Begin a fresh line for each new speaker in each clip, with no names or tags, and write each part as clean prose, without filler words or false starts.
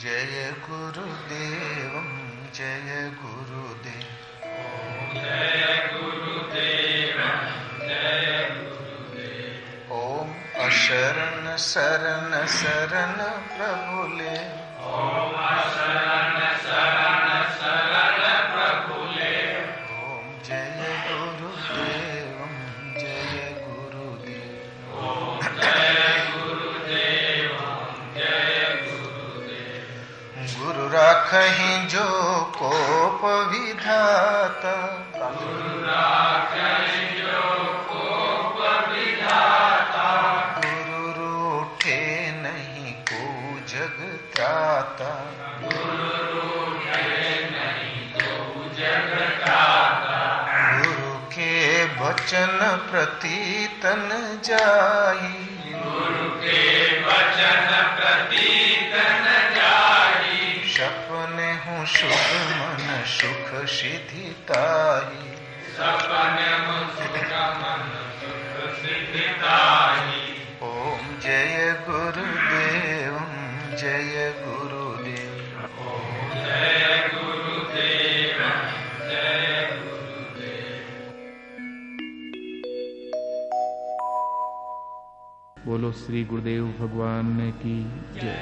जय गुरुदेव जय गुरुदेव
जय गुरुदेव जय गुरुदेव।
ओम अशरण शरण शरण प्रभुले
ओम अशरण शरण शरण प्रभुले।
ओम जय गुरुदेव जय गुरुदेव।
ओम जय गुरुदेव जय गुरुदेव।
गुरु राखहि जो कोप विधाता
गुरु राखहि जो कोप विधाता।
गुरु रूठे नहीं को जग त्राता।
गुरु रूठे नहीं को जग त्राता।
गुरु के वचन प्रति तन जाई।
गुरु के वचन प्रति तन जाई।
सपने हूँ सुख मन सुख सिद्धि ताही।
सपने हूँ सुख मन सुख सिद्धि ताही।
ओम जय गुरुदेव जय गुरुदेव।
ओम जय गुरुदेव जय गुरुदेव।
बोलो श्री गुरुदेव भगवान की जय।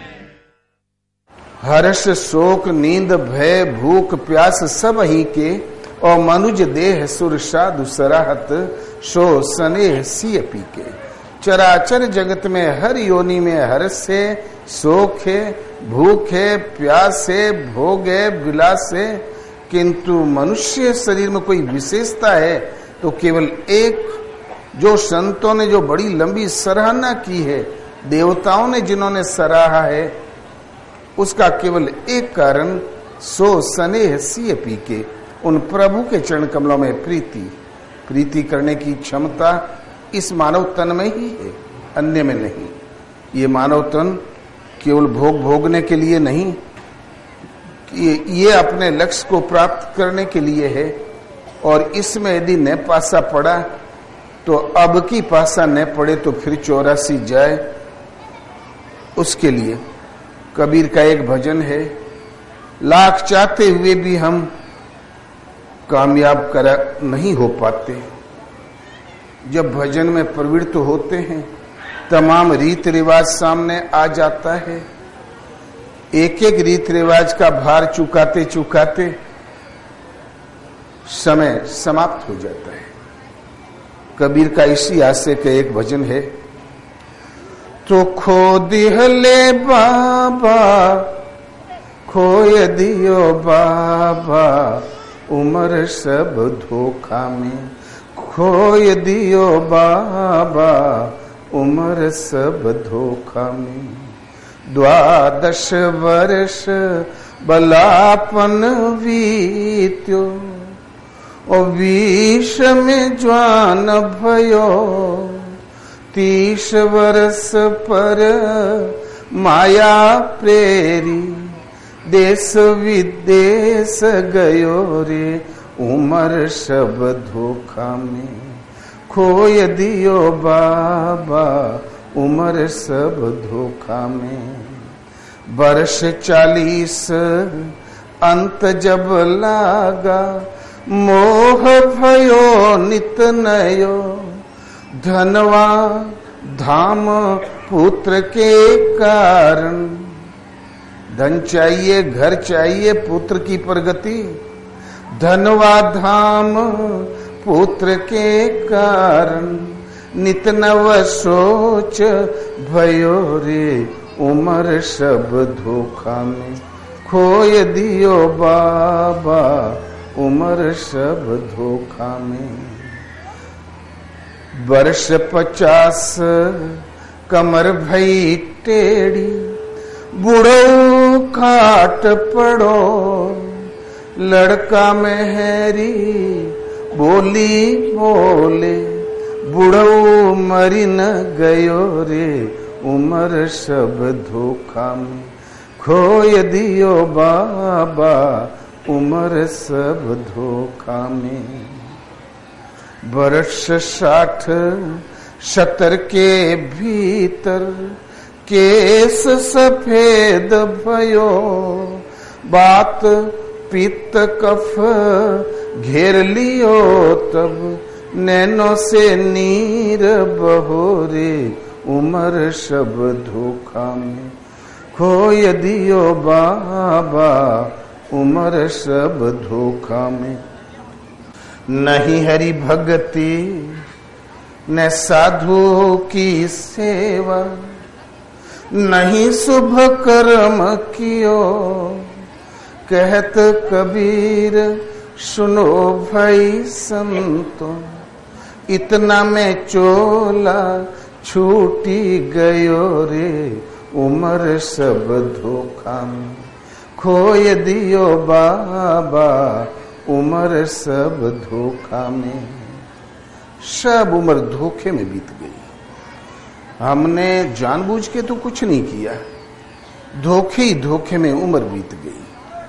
हर्ष शोक नींद भय भूख प्यास सब ही के, और मनुज देह सुर साधु सराहत सो स्नेह सिय पी के। चराचर जगत में हर योनि में हर्ष है शोक है भूख है प्यास है भोग है विलास है, किंतु मनुष्य शरीर में कोई विशेषता है तो केवल एक, जो संतों ने जो बड़ी लंबी सराहना की है, देवताओं ने जिन्होंने सराहा है, उसका केवल एक कारण सो स्नेह सिय पी के, उन प्रभु के चरण कमलों में प्रीति करने की क्षमता इस मानव तन में ही है, अन्य में नहीं। ये मानव तन केवल भोग भोगने के लिए नहीं, ये अपने लक्ष्य को प्राप्त करने के लिए है। और इसमें यदि न पासा पड़ा तो अब की पासा न पड़े तो फिर 84 जाए, उसके लिए। कबीर का एक भजन है, लाख चाहते हुए भी हम कामयाब नहीं हो पाते। जब भजन में प्रवृत्त होते हैं तमाम रीत रिवाज सामने आ जाता है। एक एक रीत रिवाज का भार चुकाते चुकाते समय समाप्त हो जाता है। कबीर का इसी आशय का एक भजन है, तो खो दिहले बाबा खोय दियो बाबा उमर सब धोखा में। खोय दियो बाबा उमर सब धोखा में। 12 वर्ष बलापन वीत्यो, ओ 20 में ज्वान भयो। 30 वर्ष पर माया प्रेरी, देश विदेश गयो रे उमर सब धोखा में। खोय दियो बाबा उमर सब धोखा में। वर्ष 40 अंत जब लागा, मोह भयो नित नयो। धनवा धाम पुत्र के कारण, धन चाहिए घर चाहिए पुत्र की प्रगति। धनवा धाम पुत्र के कारण, नित नव सोच भयो रे उमर सब धोखा में। खोय दियो बाबा उमर सब धोखा में। वर्ष 50 कमर भई टेढ़ी, बूढ़ो खाट पड़ो। लड़का में हैरी बोली बोले, बूढ़ो मरी न गयो रे उमर सब धोखा में। खोय दियो बाबा उमर सब धोखा में। वर्ष 60 70 के भीतर केस सफेद भयो, बात पित्त कफ घेर लियो तब, नैनो से नीर बहोरे उमर सब धोखा में, खोय दियो बाबा उमर सब धोखा में। नहीं हरि भक्ति न साधु की सेवा, नहीं शुभ कर्म कियो, कहत कबीर सुनो भाई संतो, इतना में चोला छूटी गयो रे उमर सब धोखा में, खोय दियो बाबा उमर सब धोखा में। सब उम्र धोखे में बीत गई। हमने जानबूझ के तो कुछ नहीं किया, धोखे ही धोखे में उम्र बीत गई।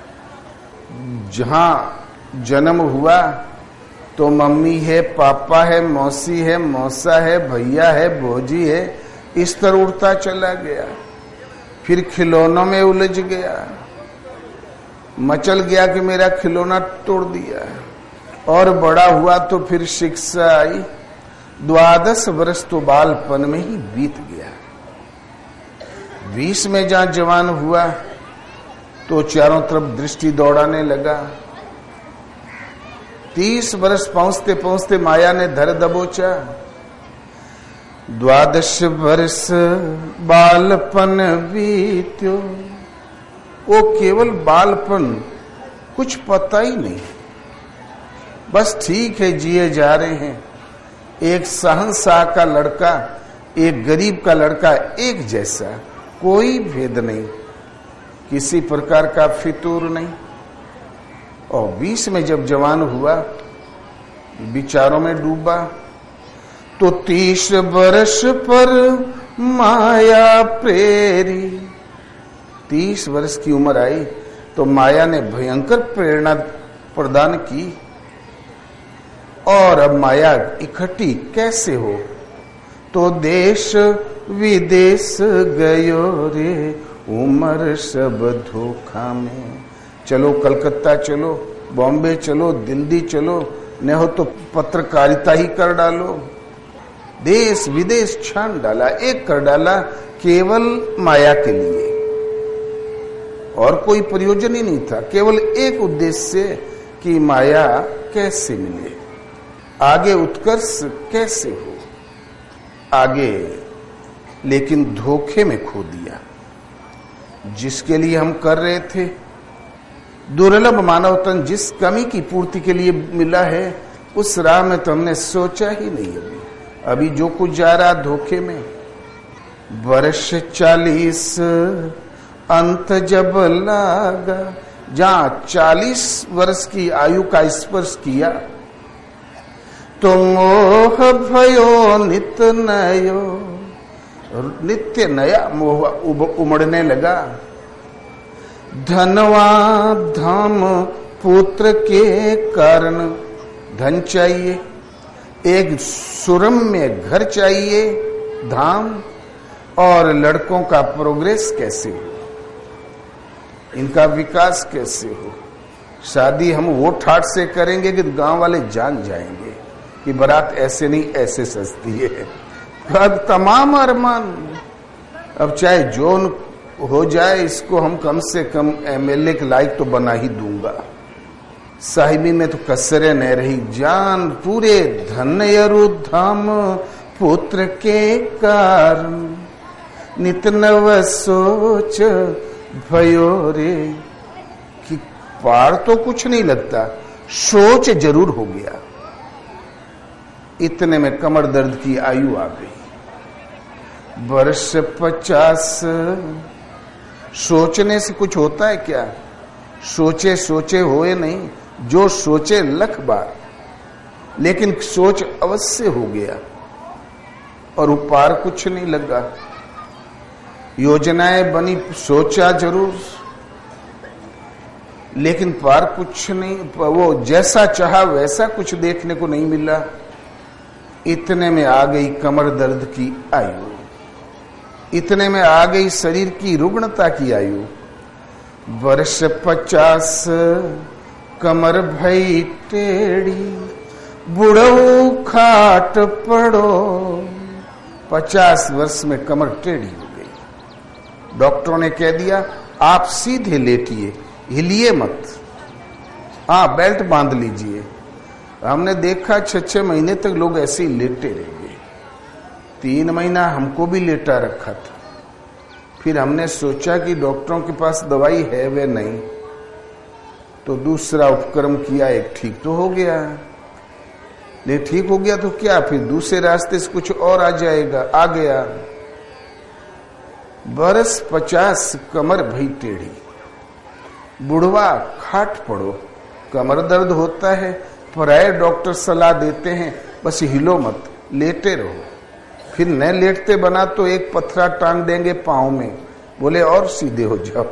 जहां जन्म हुआ तो मम्मी है, पापा है, मौसी है, मौसा है, भैया है, भौजी है, इस तरह उड़ता चला गया। फिर खिलौनों में उलझ गया, मचल गया कि मेरा खिलौना तोड़ दिया। और बड़ा हुआ तो फिर शिक्षा आई। 12 वर्ष तो बालपन में ही बीत गया। 20 में जहां जवान हुआ तो चारों तरफ दृष्टि दौड़ाने लगा। 30 वर्ष पहुंचते पहुंचते माया ने धर दबोचा। 12 वर्ष बालपन बीत्यो, वो केवल बालपन, कुछ पता ही नहीं, बस ठीक है जिए जा रहे हैं। एक शहंशाह का लड़का, एक गरीब का लड़का एक जैसा, कोई भेद नहीं, किसी प्रकार का फितूर नहीं। और 20 में जब जवान हुआ, विचारों में डूबा, तो 30 वर्ष पर माया प्रेरी। 30 वर्ष की उम्र आई तो माया ने भयंकर प्रेरणा प्रदान की। और अब माया इकट्ठी कैसे हो, तो देश विदेश गयो रे उमर सब धोखा में। चलो कलकत्ता चलो, बॉम्बे चलो, दिल्ली चलो, न हो तो पत्रकारिता ही कर डालो। देश विदेश छान डाला, एक कर डाला, केवल माया के लिए। और कोई प्रयोजन ही नहीं था, केवल एक उद्देश्य कि माया कैसे मिले, आगे उत्कर्ष कैसे हो, आगे। लेकिन धोखे में खो दिया। जिसके लिए हम कर रहे थे, दुर्लभ मानव तन जिस कमी की पूर्ति के लिए मिला है, उस राह में तो हमने सोचा ही नहीं। अभी जो कुछ जा रहा धोखे में। वर्ष 40 अंत जब लागा, जहां 40 वर्ष की आयु का स्पर्श किया तो मोह भयो नित्य नयो, नित्य नया मोह उमड़ने लगा। धनवा धाम पुत्र के कारण, धन चाहिए, एक सुरम्य घर चाहिए, धाम, और लड़कों का प्रोग्रेस कैसे हो, इनका विकास कैसे हो। शादी हम वो ठाट से करेंगे कि गांव वाले जान जाएंगे कि बारात ऐसे नहीं ऐसे सजती है। अब तमाम अरमान, अब चाहे जो हो जाए, इसको हम कम से कम एमएलए के लायक तो बना ही दूंगा। साहिबी में तो कसरे न रही जान, पूरे धन्य धाम पुत्र के कारण। नित नव सोच भयो रे, कि पार तो कुछ नहीं लगता, सोच जरूर हो गया। इतने में कमर दर्द की आयु आ गई। वर्ष 50। सोचने से कुछ होता है क्या? सोचे सोचे होए नहीं, जो सोचे लख बार, लेकिन सोच अवश्य हो गया और पार कुछ नहीं लगा। योजनाएं बनी, सोचा जरूर, लेकिन पार कुछ नहीं, वो जैसा चाहा वैसा कुछ देखने को नहीं मिला। इतने में आ गई कमर दर्द की आयु। इतने में आ गई शरीर की रुग्णता की आयु। वर्ष 50 कमर भई टेढ़ी, बुढ़ऊ खाट पड़ो। 50 वर्ष में कमर टेढ़ी हो गई। डॉक्टरों ने कह दिया आप सीधे लेटिए, हिलिए मत, हाँ बेल्ट बांध लीजिए। हमने देखा 6-6 महीने तक लोग ऐसे ही लेटे रह गए। 3 महीना हमको भी लेटा रखा था। फिर हमने सोचा कि डॉक्टरों के पास दवाई है वे नहीं, तो दूसरा उपक्रम किया, एक ठीक तो हो गया। नहीं ठीक हो गया तो क्या, फिर दूसरे रास्ते से कुछ और आ जाएगा, आ गया। बरस 50 कमर भई टेढ़ी, बुढ़वा खाट पड़ो। कमर दर्द होता है, पराये डॉक्टर सलाह देते हैं बस हिलो मत, लेटे रहो। फिर न लेटते बना तो एक पत्थरा टांग देंगे पांव में, बोले और सीधे हो जाओ।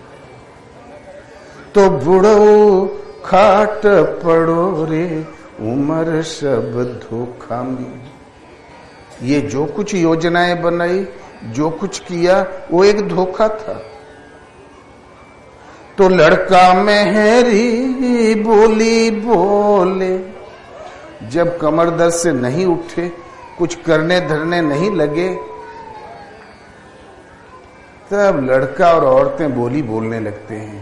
तो बुढ़ो खाट पड़ो रे, उम्र सब धोखा में। ये जो कुछ योजनाएं बनाई, जो कुछ किया, वो एक धोखा था। तो लड़का मेहरी बोली बोले, जब कमर दर्द से नहीं उठे, कुछ करने धरने नहीं लगे, तब लड़का और औरतें बोली बोलने लगते हैं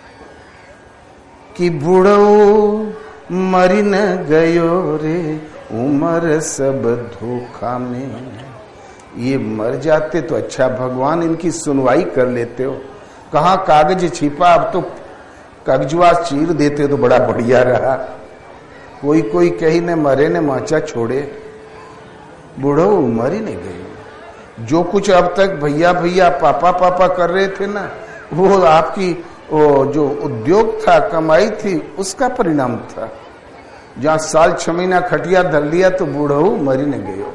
कि बुढ़ऊ मरी न गयो रे, उम्र सब धोखा में। ये मर जाते तो अच्छा, भगवान इनकी सुनवाई कर लेते हो। कहाँ कागज छिपा, अब तो कागजवा चीर देते तो बड़ा बढ़िया रहा। कोई कोई कही ने मरे ने माचा छोड़े, बूढ़ो मर ही नहीं गई। जो कुछ अब तक भैया भैया पापा पापा कर रहे थे ना, वो आपकी वो जो उद्योग था, कमाई थी, उसका परिणाम था। जहां साल 6 महीना खटिया धर लिया तो बूढ़ो मर ही नहीं गयो।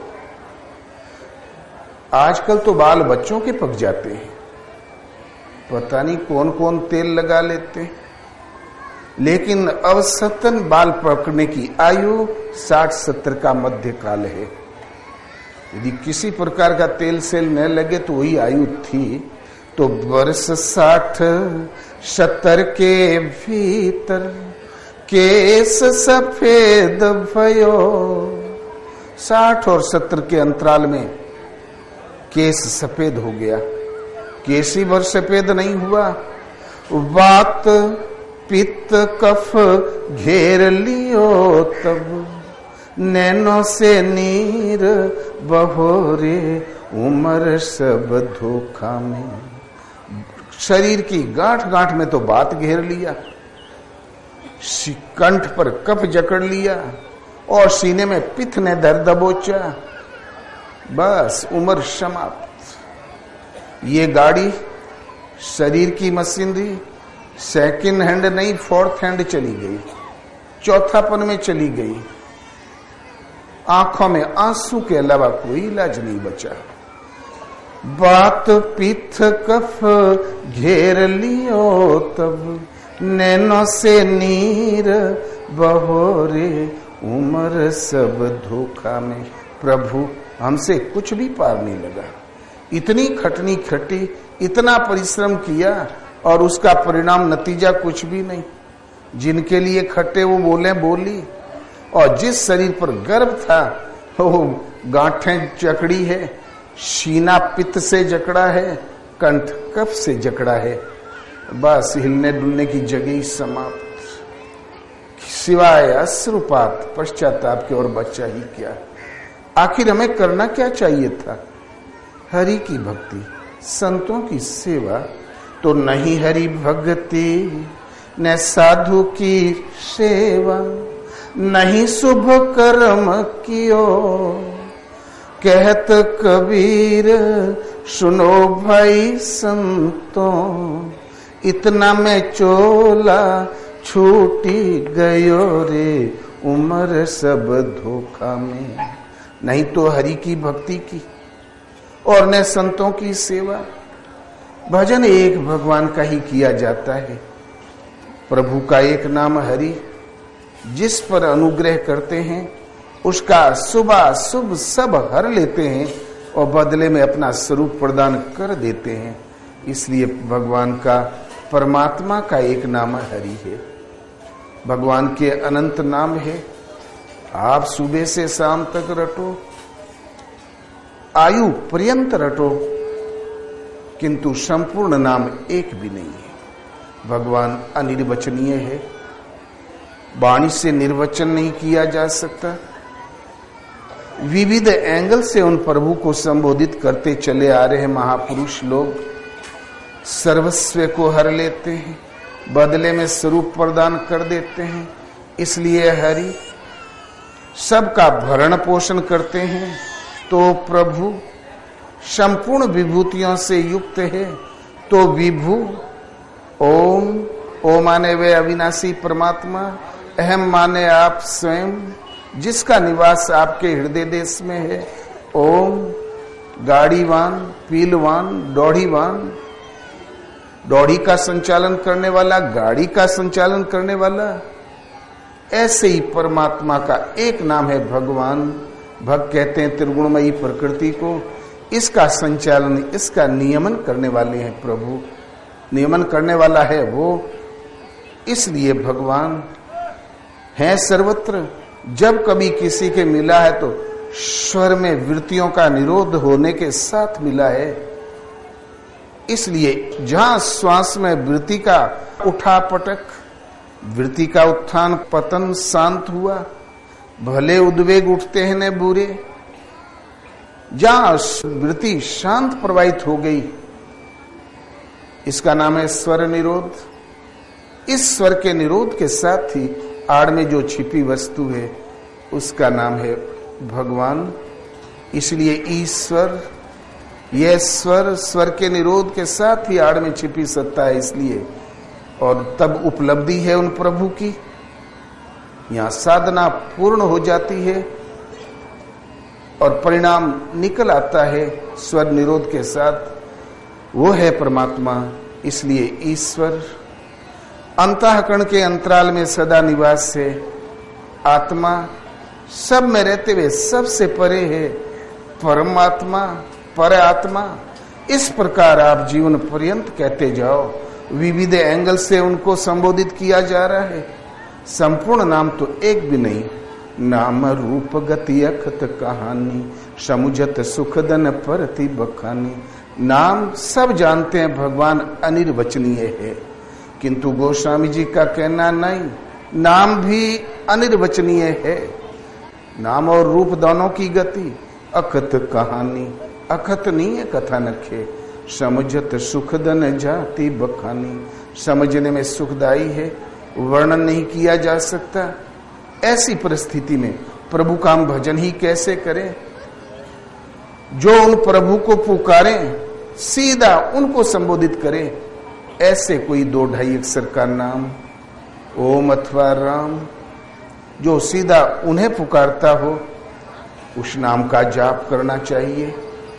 आजकल तो बाल बच्चों के पक जाते हैं, पता नहीं कौन कौन तेल लगा लेते हैं। लेकिन अवसतन बाल पकने की आयु 60-70 का मध्य काल है। यदि किसी प्रकार का तेल सेल न लगे तो वही आयु थी। तो वर्ष 60-70 के भीतर केस सफेद भयो। 60 और 70 के अंतराल में केस सफेद हो गया। केस ही भर सफेद नहीं हुआ, वात पित्त कफ घेर लियो तब, नैनो से नीर बहोरे, उम्र सब धोखा में। शरीर की गांठ गांठ में तो बात घेर लिया, कंठ पर कफ जकड़ लिया और सीने में पित्त ने दर्द दबोचा, बस उम्र समाप्त। ये गाड़ी, शरीर की मशीनरी सेकंड हैंड नहीं, 4th हैंड चली गई, चौथापन में चली गई। आंखों में आंसू के अलावा कोई इलाज नहीं बचा। बात पित्त कफ घेर लियो तब, नैनो से नीर बहोरे, उम्र सब धोखा में। प्रभु हमसे कुछ भी पार नहीं लगा। इतनी खटनी खटी, इतना परिश्रम किया और उसका परिणाम नतीजा कुछ भी नहीं। जिनके लिए खटे वो बोले बोली, और जिस शरीर पर गर्व था वो गांठें जकड़ी है, सीना पित्त से जकड़ा है, कंठ कफ से जकड़ा है, बस हिलने डुलने की जगह ही समाप्त। सिवाय अश्रुपात पश्चाताप के और बचा ही क्या। आखिर हमें करना क्या चाहिए था? हरि की भक्ति, संतों की सेवा। तो नहीं हरि भक्ति न साधु की सेवा, नहीं शुभ कर्म कियो, कहत कबीर सुनो भाई संतों, इतना में चोला छूटी गयो रे, उम्र सब धोखा में। नहीं तो हरि की भक्ति की और न संतों की सेवा। भजन एक भगवान का ही किया जाता है। प्रभु का एक नाम हरि, जिस पर अनुग्रह करते हैं उसका शुभ सब हर लेते हैं, और बदले में अपना स्वरूप प्रदान कर देते हैं। इसलिए भगवान का, परमात्मा का एक नाम हरि है। भगवान के अनंत नाम है। आप सुबह से शाम तक रटो, आयु पर्यंत रटो, किंतु संपूर्ण नाम एक भी नहीं है। भगवान अनिर्वचनीय है, वाणी से निर्वचन नहीं किया जा सकता। विविध एंगल से उन प्रभु को संबोधित करते चले आ रहे महापुरुष लोग सर्वस्व को हर लेते हैं, बदले में स्वरूप प्रदान कर देते हैं। इसलिए हरि सबका भरण पोषण करते हैं। तो प्रभु संपूर्ण विभूतियों से युक्त है। तो विभु ओम माने वे अविनाशी परमात्मा, अहम माने आप स्वयं, जिसका निवास आपके हृदय देश में है। ओम गाड़ीवान, पीलवान, दौड़ीवान, दौड़ी का संचालन करने वाला, गाड़ी का संचालन करने वाला। ऐसे ही परमात्मा का एक नाम है भगवान। भक्त कहते हैं त्रिगुणमयी प्रकृति को, इसका संचालन, इसका नियमन करने वाले हैं प्रभु, नियमन करने वाला है वो। इसलिए भगवान है सर्वत्र। जब कभी किसी के मिला है तो स्वर में वृत्तियों का निरोध होने के साथ मिला है। इसलिए जहां श्वास में वृत्ति का उठापटक, वृत्ति का उत्थान पतन शांत हुआ, भले उद्वेग उठते हैं न बुरे, जहां वृत्ति शांत प्रवाहित हो गई, इसका नाम है स्वर निरोध। इस स्वर के निरोध के साथ ही आड़ में जो छिपी वस्तु है उसका नाम है भगवान। इसलिए ईश्वर, यह स्वर के निरोध के साथ ही आड़ में छिपी सत्ता है। इसलिए और तब उपलब्धि है उन प्रभु की, यहां साधना पूर्ण हो जाती है और परिणाम निकल आता है स्वर निरोध के साथ, वो है परमात्मा। इसलिए ईश्वर अंतःकरण के अंतराल में सदा निवास है। आत्मा सब में रहते हुए सबसे परे है परमात्मा, पर आत्मा। इस प्रकार आप जीवन पर्यंत कहते जाओ, विविध एंगल से उनको संबोधित किया जा रहा है। संपूर्ण नाम तो एक भी नहीं। नाम रूप गति अखत कहानी, समुझत सुखदन परति बखानी। नाम सब जानते हैं भगवान अनिर्वचनीय है, किंतु गोस्वामी जी का कहना नहीं, नाम भी अनिर्वचनीय है। नाम और रूप दोनों की गति अखत कहानी, अखत नहीं है कथानक है। समझत सुखदन जाति बखानी, समझने में सुखदाई है, वर्णन नहीं किया जा सकता। ऐसी परिस्थिति में प्रभु का हम भजन ही कैसे करें? जो उन प्रभु को पुकारें, सीधा उनको संबोधित करें। ऐसे कोई 2-2.5 अक्षर का नाम ओम अथवा राम, जो सीधा उन्हें पुकारता हो, उस नाम का जाप करना चाहिए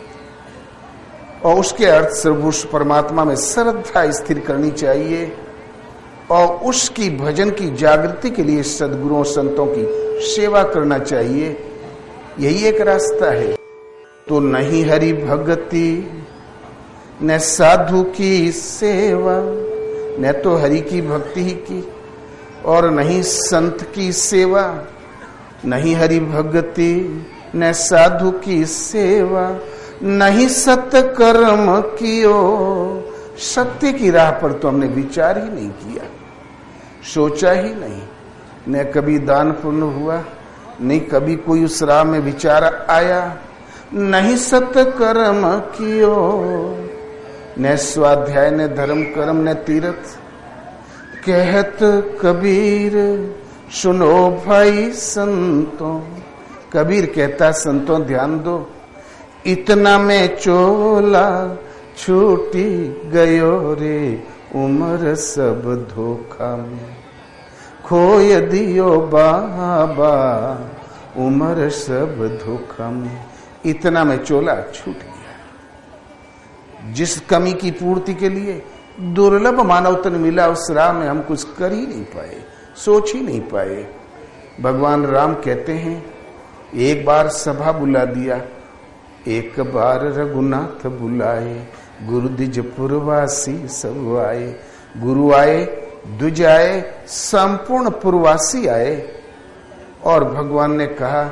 और उसके अर्थ सर्वोच्च परमात्मा में श्रद्धा स्थिर करनी चाहिए और उसकी भजन की जागृति के लिए सद्गुरुओं संतों की सेवा करना चाहिए। यही एक रास्ता है। तो नहीं हरि भगति न साधु की सेवा, न तो हरि की भक्ति की और नहीं संत की सेवा। नहीं हरि भगति न साधु की सेवा, नहीं सत्य कर्म कियो। सत्य की राह पर तो हमने विचार ही नहीं किया, सोचा ही नहीं। न कभी दान पुण्य हुआ, नहीं कभी कोई उस राह में विचार आया। नहीं सत्य कर्म कियो, न स्वाध्याय न धर्म कर्म न तीर्थ। कहत कबीर सुनो भाई संतों, कबीर कहता संतों ध्यान दो, इतना में चोला छूटी गयो रे, उम्र सब धोखा में खोय दियो बाबा, उम्र सब धोखा में। इतना में चोला छूट गया। जिस कमी की पूर्ति के लिए दुर्लभ मानव तन मिला, उस राह में हम कुछ कर ही नहीं पाए, सोच ही नहीं पाए। भगवान राम कहते हैं, एक बार सभा बुला दिया एक बार रघुनाथ बुलाए, गुरु द्विजपुरवासी सब आए। गुरु आए, द्विज आए, संपूर्ण पुरवासी आए। और भगवान ने कहा,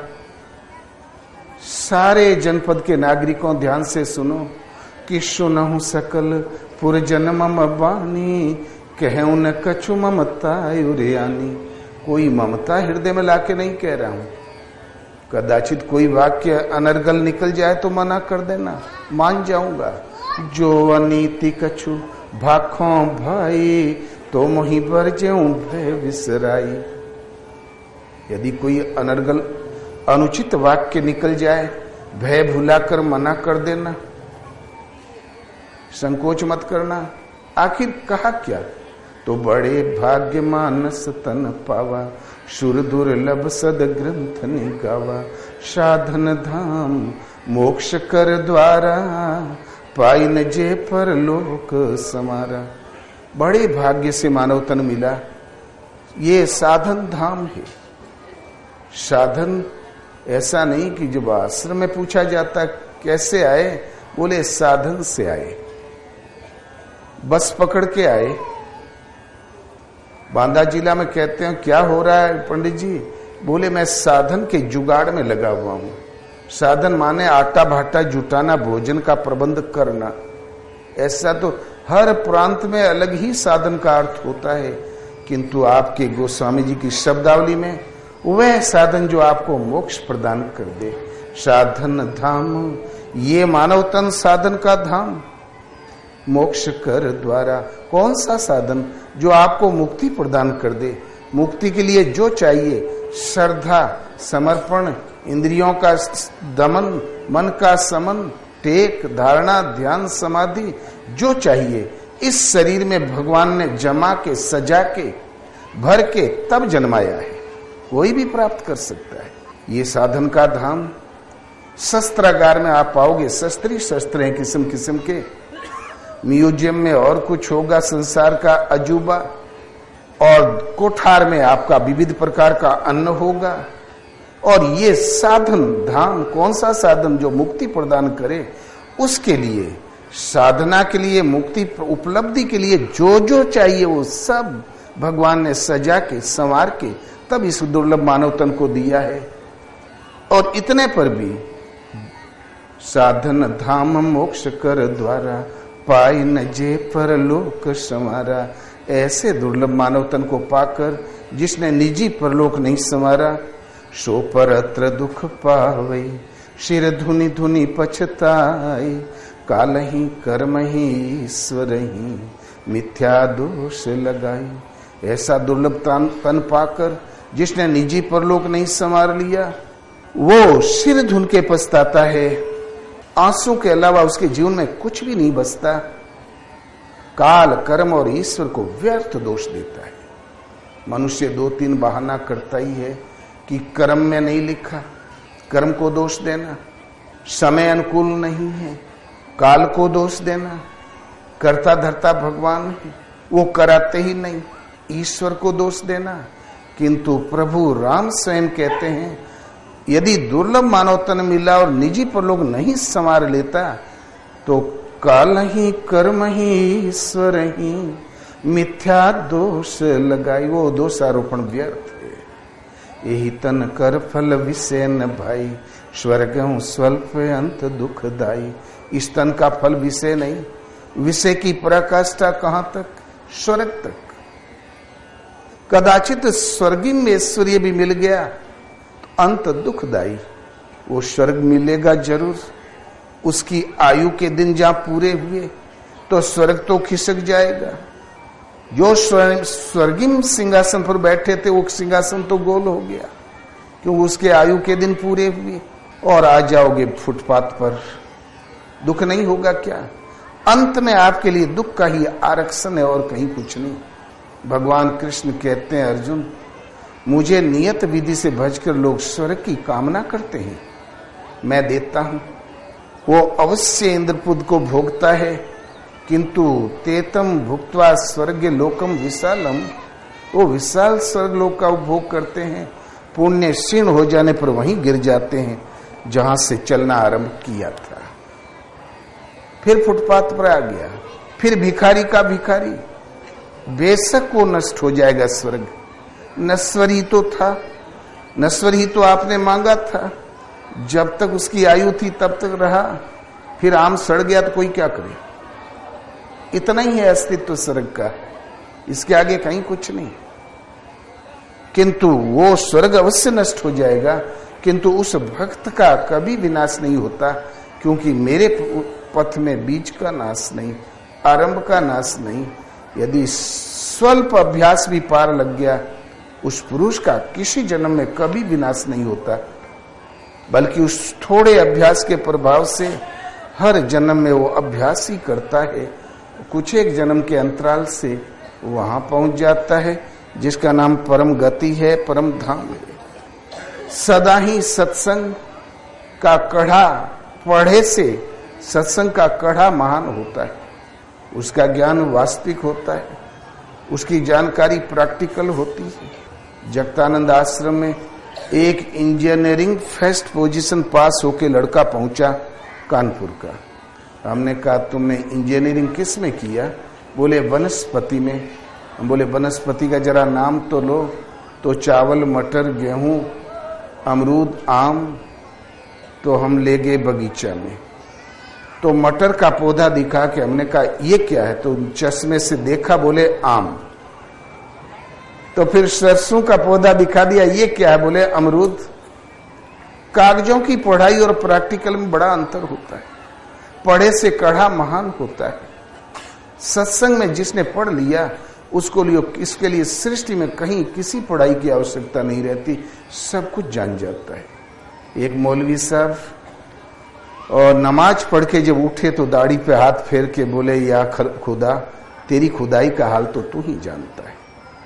सारे जनपद के नागरिकों ध्यान से सुनो कि सुनहु सकल पुरजन मम बानी, कहूं न कछु ममता उरियानी। कोई ममता हृदय में लाके नहीं कह रहा हूं। कदाचित कोई वाक्य अनर्गल निकल जाए तो मना कर देना, मान जाऊंगा। जो अनीति कछु भाखों भाई, तो मोहि बर जेऊं भय विसराई। यदि कोई अनर्गल अनुचित वाक्य निकल जाए, भय भुलाकर मना कर देना, संकोच मत करना। आखिर कहा क्या? तो बड़े भाग्य मानस तन पावा, सुर दुर्लभ सद ग्रंथ निगावा। साधन धाम मोक्ष कर द्वारा, पाई न जे परलोक समारा। बड़े भाग्य से मानव तन मिला, ये साधन धाम है। साधन ऐसा नहीं कि जब आश्रम में पूछा जाता कैसे आए, बोले साधन से आए, बस पकड़ के आए। बांदा जिला में कहते हैं क्या हो रहा है पंडित जी? बोले मैं साधन के जुगाड़ में लगा हुआ हूं। साधन माने आटा भाटा जुटाना, भोजन का प्रबंध करना। ऐसा तो हर प्रांत में अलग ही साधन का अर्थ होता है, किंतु आपके गोस्वामी जी की शब्दावली में वह साधन जो आपको मोक्ष प्रदान कर दे। साधन धाम, ये मानव तन साधन का धाम। मोक्ष कर द्वारा, कौन सा साधन? जो आपको मुक्ति प्रदान कर दे। मुक्ति के लिए जो चाहिए, श्रद्धा, समर्पण, इंद्रियों का दमन, मन का समन, टेक, धारणा, ध्यान, समाधि, जो चाहिए इस शरीर में भगवान ने जमा के, सजा के, भर के तब जन्माया है। कोई भी प्राप्त कर सकता है। ये साधन का धाम। शस्त्रागार में आप पाओगे, शस्त्र ही शस्त्र हैं किस्म किस्म के। म्यूजियम में और कुछ होगा संसार का अजूबा, और कोठार में आपका विविध प्रकार का अन्न होगा। और ये साधन धाम, कौन सा साधन? जो मुक्ति प्रदान करे। उसके लिए, साधना के लिए, मुक्ति उपलब्धि के लिए जो जो चाहिए वो सब भगवान ने सजा के, संवार के तब इस दुर्लभ मानव तन को दिया है। और इतने पर भी साधन धाम मोक्ष कर द्वारा, पाई न जे परलोक संवारा। ऐसे दुर्लभ मानव तन को पाकर जिसने निजी परलोक नहीं संवारा, सो परत्र दुख पावे, शिर धुनि धुनि पछताई। काल ही कर्म ही ईश्वर ही, मिथ्या दोष लगाई। ऐसा दुर्लभ तन पाकर जिसने निजी परलोक नहीं संवार लिया, वो सिर धुन के पछताता है। आंसू के अलावा उसके जीवन में कुछ भी नहीं बचता। काल, कर्म और ईश्वर को व्यर्थ दोष देता है। मनुष्य 2-3 बहाना करता ही है कि कर्म में नहीं लिखा, कर्म को दोष देना, समय अनुकूल नहीं है, काल को दोष देना, करता धरता भगवान है, वो कराते ही नहीं, ईश्वर को दोष देना। किंतु प्रभु राम स्वयं कहते हैं, यदि दुर्लभ मानव तन मिला और निजी परलोक नहीं संवार लेता, तो काल ही कर्म ही ईश्वर ही, मिथ्या दोष लगाई। वो दोषारोपण व्यर्थ है। यही तन कर फल विषय न भाई, स्वर्ग स्वल्प अंत दुखदाई। इस तन का फल विषय नहीं, विषय की पराकाष्ठा कहां तक? स्वर्ग तक। कदाचित स्वर्गी में ऐश्वर्य भी मिल गया तो अंत दुखदाई। वो स्वर्ग मिलेगा जरूर। उसकी आयु के दिन जहां पूरे हुए तो स्वर्ग तो खिसक जाएगा। जो स्वर्गीय सिंहासन पर बैठे थे वो सिंहासन तो गोल हो गया, क्योंकि उसके आयु के दिन पूरे हुए। और आ जाओगे फुटपाथ पर, दुख नहीं होगा क्या? अंत में आपके लिए दुख का ही आरक्षण है और कहीं कुछ नहीं। भगवान कृष्ण कहते हैं, अर्जुन मुझे नियत विधि से भजकर लोग स्वर्ग की कामना करते हैं, मैं देता हूं। वो अवश्य इंद्रपुद को भोगता है, किंतु तेतम भुक्त्वा स्वर्ग लोकम विशालम, वो विशाल स्वर्ग लोक का उपभोग करते हैं। पुण्य क्षीण हो जाने पर वहीं गिर जाते हैं। जहां से चलना आरंभ किया था। फिर फुटपाथ पर आ गया, फिर भिखारी का भिखारी। बेशक वो नष्ट हो जाएगा स्वर्ग, नश्वर ही तो था, नश्वर ही तो आपने मांगा था। जब तक उसकी आयु थी तब तक रहा, फिर आम सड़ गया तो कोई क्या करे। इतना ही है अस्तित्व स्वर्ग का, इसके आगे कहीं कुछ नहीं। किंतु वो स्वर्ग अवश्य नष्ट हो जाएगा, किंतु उस भक्त का कभी विनाश नहीं होता, क्योंकि मेरे पथ में बीज का नाश नहीं, आरंभ का नाश नहीं। यदि स्वल्प अभ्यास भी पार लग गया, उस पुरुष का किसी जन्म में कभी विनाश नहीं होता, बल्कि उस थोड़े अभ्यास के प्रभाव से हर जन्म में वो अभ्यास ही करता है। कुछ एक जन्म के अंतराल से वहां पहुंच जाता है, जिसका नाम परम गति है, परम धाम है। सदा ही सत्संग का कढ़ा पढ़े से सत्संग का कढ़ा महान होता है, उसका ज्ञान वास्तविक होता है, उसकी जानकारी प्रैक्टिकल होती है। जगतानंद आश्रम में एक इंजीनियरिंग फर्स्ट पोजीशन पास होके लड़का पहुंचा कानपुर का। हमने कहा तुमने इंजीनियरिंग किस में किया? बोले वनस्पति में। हम बोले वनस्पति का जरा नाम तो लो। तो चावल, मटर, गेहूं, अमरूद, आम। तो हम ले गए बगीचा में, तो मटर का पौधा दिखा के हमने कहा ये क्या है? तो चश्मे से देखा, बोले आम। तो फिर सरसों का पौधा दिखा दिया, ये क्या है? बोले अमरूद। कागजों की पढ़ाई और प्रैक्टिकल में बड़ा अंतर होता है। पढ़े से कढ़ा महान होता है। सत्संग में जिसने पढ़ लिया उसको लिए इसके लिए सृष्टि में कहीं किसी पढ़ाई की आवश्यकता नहीं रहती, सब कुछ जान जाता है। एक मौलवी साहब और नमाज पढ़ के जब उठे तो दाढ़ी पे हाथ फेर के बोले, या खुदा तेरी खुदाई का हाल तो तू ही जानता है।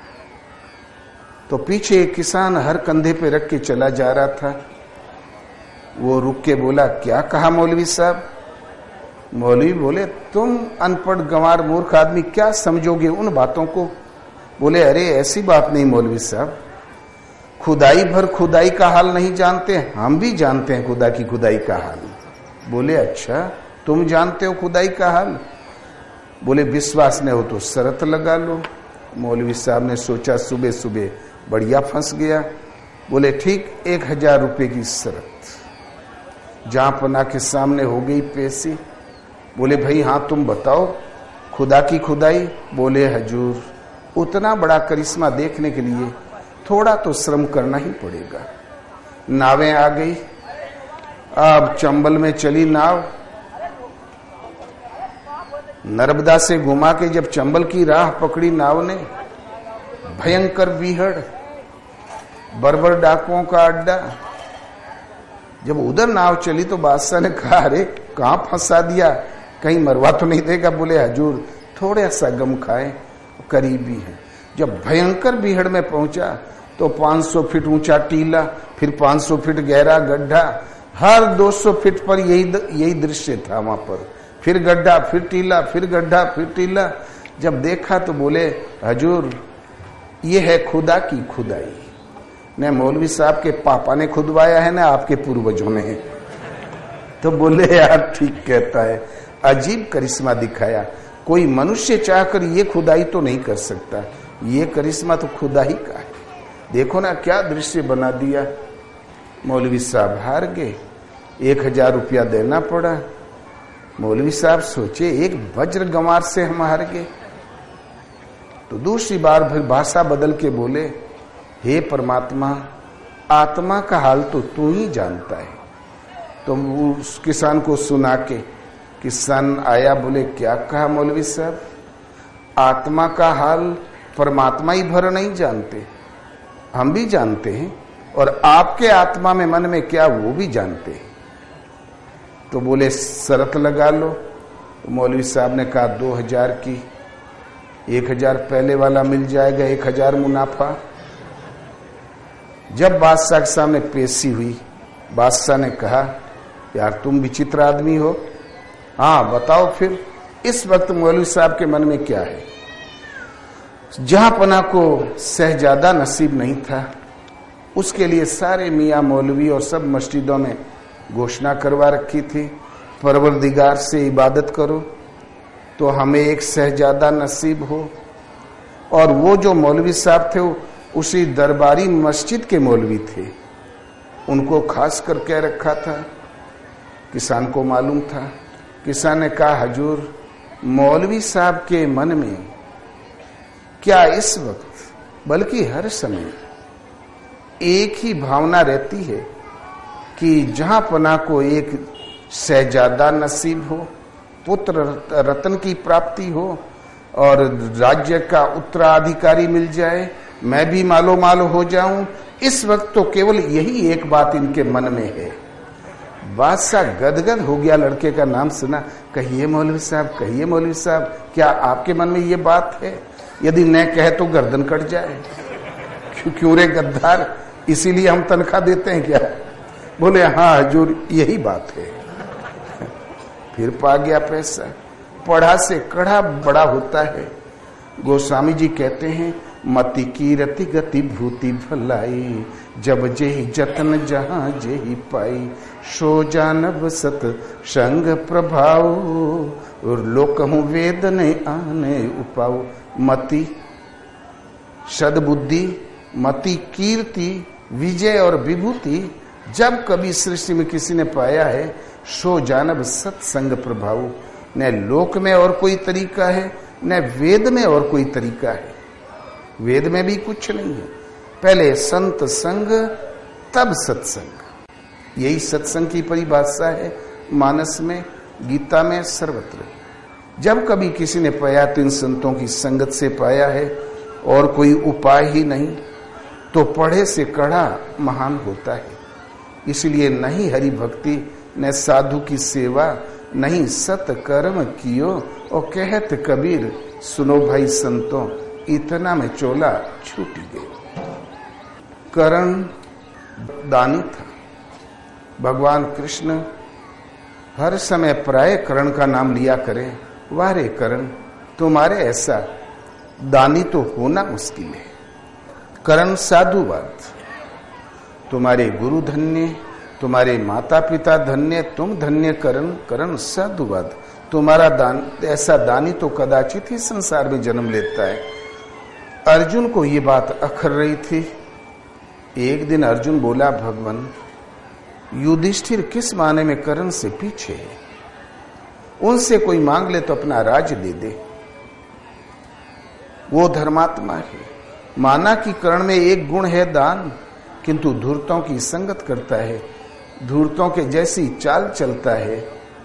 तो पीछे एक किसान हर कंधे पे रख के चला जा रहा था, वो रुक के बोला, क्या कहा मौलवी साहब? मौलवी बोले, तुम अनपढ़ गंवार मूर्ख आदमी क्या समझोगे उन बातों को? बोले, अरे ऐसी बात नहीं मौलवी साहब, खुदाई भर खुदाई का हाल नहीं जानते, हम भी जानते हैं खुदा की खुदाई का हाल। बोले, अच्छा तुम जानते हो खुदाई का हाल? बोले, विश्वास नहीं हो तो शर्त लगा लो। मौलवी साहब ने सोचा सुबह सुबह बढ़िया फंस गया। बोले, ठीक 1000 रुपए की शर्त। जहां पना के सामने हो गई पेशी। बोले, भाई हाँ तुम बताओ खुदा की खुदाई? बोले, हजूर उतना बड़ा करिश्मा देखने के लिए थोड़ा तो श्रम करना ही पड़ेगा। नावें आ गई, अब चंबल में चली नाव। नर्मदा से घुमा के जब चंबल की राह पकड़ी नाव ने, भयंकर बीहड़, बर्बर डाकुओं का अड्डा। जब उधर नाव चली तो बादशाह ने कहा, अरे कहां फंसा दिया, कहीं मरवा तो नहीं देगा? बोले, हजूर थोड़ा सा गम खाए, करीबी है। जब भयंकर बीहड़ में पहुंचा तो 500 फीट ऊंचा टीला, फिर 500 फीट गहरा गड्ढा, हर 200 फीट पर यही दृश्य था वहां पर। फिर गड्ढा, फिर टीला, फिर गड्ढा, फिर टीला। जब देखा तो बोले, हजूर ये है खुदा की खुदाई। न मौलवी साहब के पापा ने खुदवाया है, न आपके पूर्वजों ने। तो बोले, यार ठीक कहता है, अजीब करिश्मा दिखाया। कोई मनुष्य चाहकर ये खुदाई तो नहीं कर सकता, ये करिश्मा तो खुदा ही का है। देखो ना क्या दृश्य बना दिया। मौलवी साहब हार गए, 1000 रुपया देना पड़ा। मौलवी साहब सोचे, एक वज्र गंवार से हम हार गए। तो दूसरी बार फिर भाषा बदल के बोले, हे परमात्मा, आत्मा का हाल तो तू ही जानता है। तो उस किसान को सुना के किसान आया, बोले, क्या कहा मौलवी साहब? आत्मा का हाल परमात्मा ही भर नहीं जानते, हम भी जानते हैं, और आपके आत्मा में मन में क्या वो भी जानते हैं। तो बोले, शर्त लगा लो। तो मौलवी साहब ने कहा 2000 की, 1000 पहले वाला मिल जाएगा, 1000 मुनाफा। जब बादशाह के सामने पेशी हुई, बादशाह ने कहा, यार तुम विचित्र आदमी हो, हाँ बताओ फिर इस वक्त मौलवी साहब के मन में क्या है? जहां पना को शहजादा नसीब नहीं था, उसके लिए सारे मियाँ मौलवी और सब मस्जिदों में घोषणा करवा रखी थी, परवरदिगार से इबादत करो तो हमें एक शहजादा नसीब हो। और वो जो मौलवी साहब थे उसी दरबारी मस्जिद के मौलवी थे, उनको खास कर कह रखा था। किसान को मालूम था। किसान ने कहा, हजूर, मौलवी साहब के मन में क्या इस वक्त बल्कि हर समय एक ही भावना रहती है कि जहां पना को एक शहजादा नसीब हो, पुत्र रत्न की प्राप्ति हो और राज्य का उत्तराधिकारी मिल जाए, मैं भी मालो माल हो जाऊं। इस वक्त तो केवल यही एक बात इनके मन में है। बादशाह गदगद हो गया, लड़के का नाम सुना। कहिए मौलवी साहब, कहिए मौलवी साहब, क्या आपके मन में ये बात है? यदि न कहे तो गर्दन कट जाए। क्यों रे गद्दार, इसीलिए हम तनख्वाह देते हैं क्या? बोले हाँ हजूर, यही बात है। फिर पा गया पैसा। पढ़ा से कड़ा बड़ा होता है। गोस्वामी जी कहते हैं, मति की रति गति भूति भलाई, जब जेहि जतन जहां जेहि पाई, सो जानब सत संग प्रभाव, और लोकहु वेद ने आने उपाओ। मति सद्बुद्धि, मति कीर्ति, विजय और विभूति जब कभी सृष्टि में किसी ने पाया है, सो जानब सत्संग प्रभाव। न लोक में और कोई तरीका है, न वेद में और कोई तरीका है। वेद में भी कुछ नहीं है, पहले संत संग तब सत्संग। यही सत्संग की परिभाषा है मानस में, गीता में, सर्वत्र। जब कभी किसी ने पाया तो इन संतों की संगत से पाया है, और कोई उपाय ही नहीं। तो पढ़े से कड़ा महान होता है। इसलिए नहीं हरि भक्ति, न साधु की सेवा, नहीं सत कर्म कियो, और कहत कबीर, सुनो भाई संतों, इतना में चोला छूट गए। करण दानी था। भगवान कृष्ण हर समय प्राय करण का नाम लिया करें। वारे करण, तुम्हारे ऐसा दानी तो होना मुश्किल है। करण साधुवाद, तुम्हारे गुरु धन्य, तुम्हारे माता पिता धन्य, तुम धन्य करण। करण साधुवाद, तुम्हारा दान ऐसा दानी तो कदाचित ही संसार में जन्म लेता है। अर्जुन को ये बात अखर रही थी। एक दिन अर्जुन बोला, भगवान युधिष्ठिर किस माने में करण से पीछे है, उनसे कोई मांग ले तो अपना राज्य दे दे, वो धर्मात्मा है। माना कि कर्ण में एक गुण है दान, किंतु धूर्तों की संगत करता है, धूर्तों के जैसी चाल चलता है।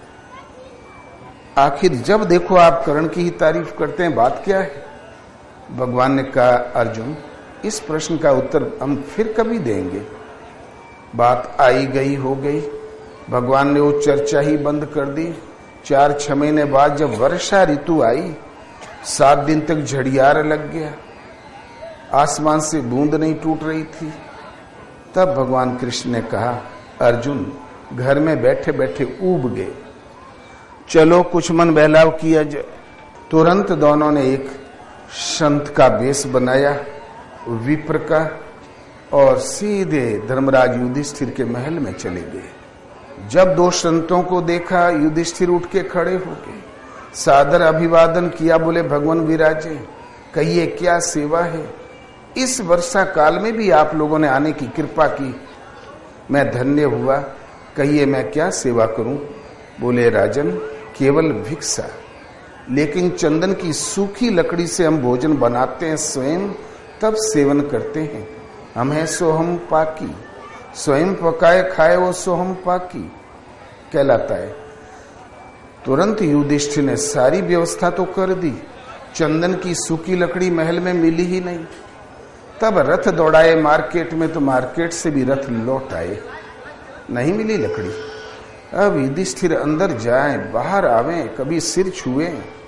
आखिर जब देखो आप कर्ण की ही तारीफ करते हैं, बात क्या है? भगवान ने कहा, अर्जुन इस प्रश्न का उत्तर हम फिर कभी देंगे। बात आई गई हो गई। भगवान ने वो चर्चा ही बंद कर दी। 4-6 महीने बाद जब वर्षा ऋतु आई, 7 दिन तक झड़ियार लग गया, आसमान से बूंद नहीं टूट रही थी। तब भगवान कृष्ण ने कहा, अर्जुन घर में बैठे बैठे ऊब गए, चलो कुछ मन बहलाव किया जाए। तुरंत दोनों ने एक संत का वेश बनाया, विप्र का, और सीधे धर्मराज युधिष्ठिर के महल में चले गए। जब 2 संतों को देखा, युधिष्ठिर उठ के खड़े हो गए, सादर अभिवादन किया, बोले भगवान विराजे, कहिए क्या सेवा है? इस वर्षा काल में भी आप लोगों ने आने की कृपा की, मैं धन्य हुआ। कहिए मैं क्या सेवा करूं? बोले राजन, केवल भिक्षा, लेकिन चंदन की सूखी लकड़ी से हम भोजन बनाते हैं स्वयं, तब सेवन करते हैं। हम हैं सोहम पाकी, स्वयं पकाए खाए वो सोहम पाकी कहलाता है। तुरंत युधिष्ठिर ने सारी व्यवस्था तो कर दी, चंदन की सूखी लकड़ी महल में मिली ही नहीं। तब रथ दौड़ाए मार्केट में, तो मार्केट से भी रथ लौट आए, नहीं मिली लकड़ी। अब युधिष्ठिर अंदर जाए बाहर आवे, कभी सिर छुए।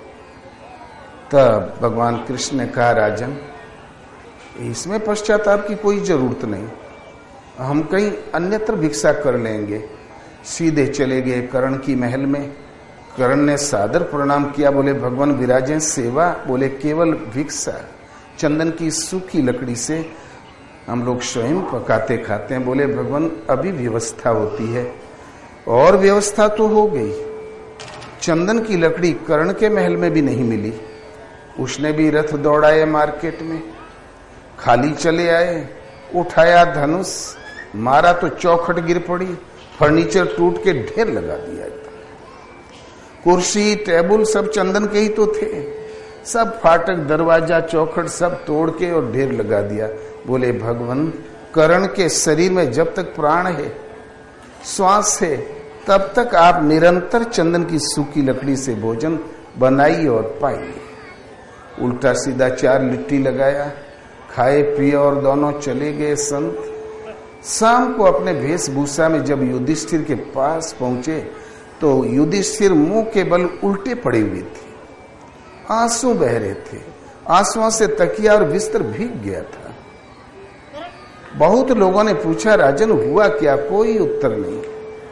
तब भगवान कृष्ण ने कहा, राजन इसमें पश्चाताप की कोई जरूरत नहीं, हम कहीं अन्यत्र भिक्षा कर लेंगे। सीधे चले गए कर्ण की महल में। कर्ण ने सादर प्रणाम किया, बोले भगवान विराजे सेवा? बोले केवल भिक्षा, चंदन की सूखी लकड़ी से हम लोग स्वयं पकाते खाते हैं। बोले भगवान अभी व्यवस्था होती है, और व्यवस्था तो हो गई, चंदन की लकड़ी कर्ण के महल में भी नहीं मिली। उसने भी रथ दौड़ाए मार्केट में, खाली चले आए, उठाया धनुष, मारा तो चौखट गिर पड़ी, फर्नीचर टूट के ढेर लगा दिया। कुर्सी टेबल सब चंदन के ही तो थे, सब फाटक दरवाजा चौखट सब तोड़ के और ढेर लगा दिया। बोले भगवान, कर्ण के शरीर में जब तक प्राण है, श्वास है, तब तक आप निरंतर चंदन की सूखी लकड़ी से भोजन बनाइए और पाइए। उल्टा सीधा 4 लिट्टी लगाया, खाए पिए और दोनों चले गए संत। शाम को अपने वेशभूषा में जब युधिष्ठिर के पास पहुंचे तो युधिष्ठिर मुंह के बल उल्टे पड़े हुए थे, आंसू बह रहे थे, आंसुओं से तकिया और बिस्तर भीग गया था। बहुत लोगों ने पूछा, राजन हुआ क्या? कोई उत्तर नहीं।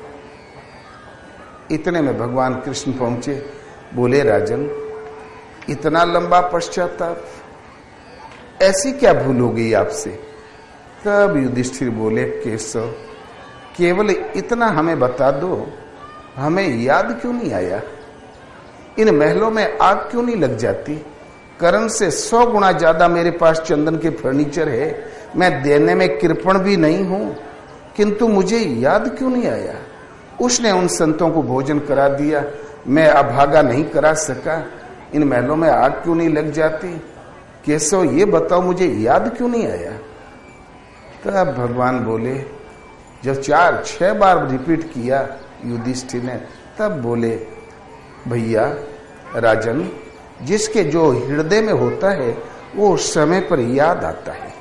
इतने में भगवान कृष्ण पहुंचे। बोले राजन, इतना लंबा पश्चाताप, ऐसी क्या भूल हो गई आपसे? तब युधिष्ठिर बोले, केशव, केवल इतना हमें बता दो, हमें याद क्यों नहीं आया? इन महलों में आग क्यों नहीं लग जाती? कर्ण से 100 गुना ज्यादा मेरे पास चंदन के फर्नीचर है, मैं देने में कृपण भी नहीं हूं, किंतु मुझे याद क्यों नहीं आया? उसने उन संतों को भोजन करा दिया, मैं अभागा नहीं करा सका। इन महलों में आग क्यों नहीं लग जाती? केशव, ये बताओ, मुझे याद क्यों नहीं आया? तब भगवान बोले, जब 4-6 बार रिपीट किया युधिष्ठिर ने, तब बोले, भैया राजन, जिसके जो हृदय में होता है वो समय पर याद आता है,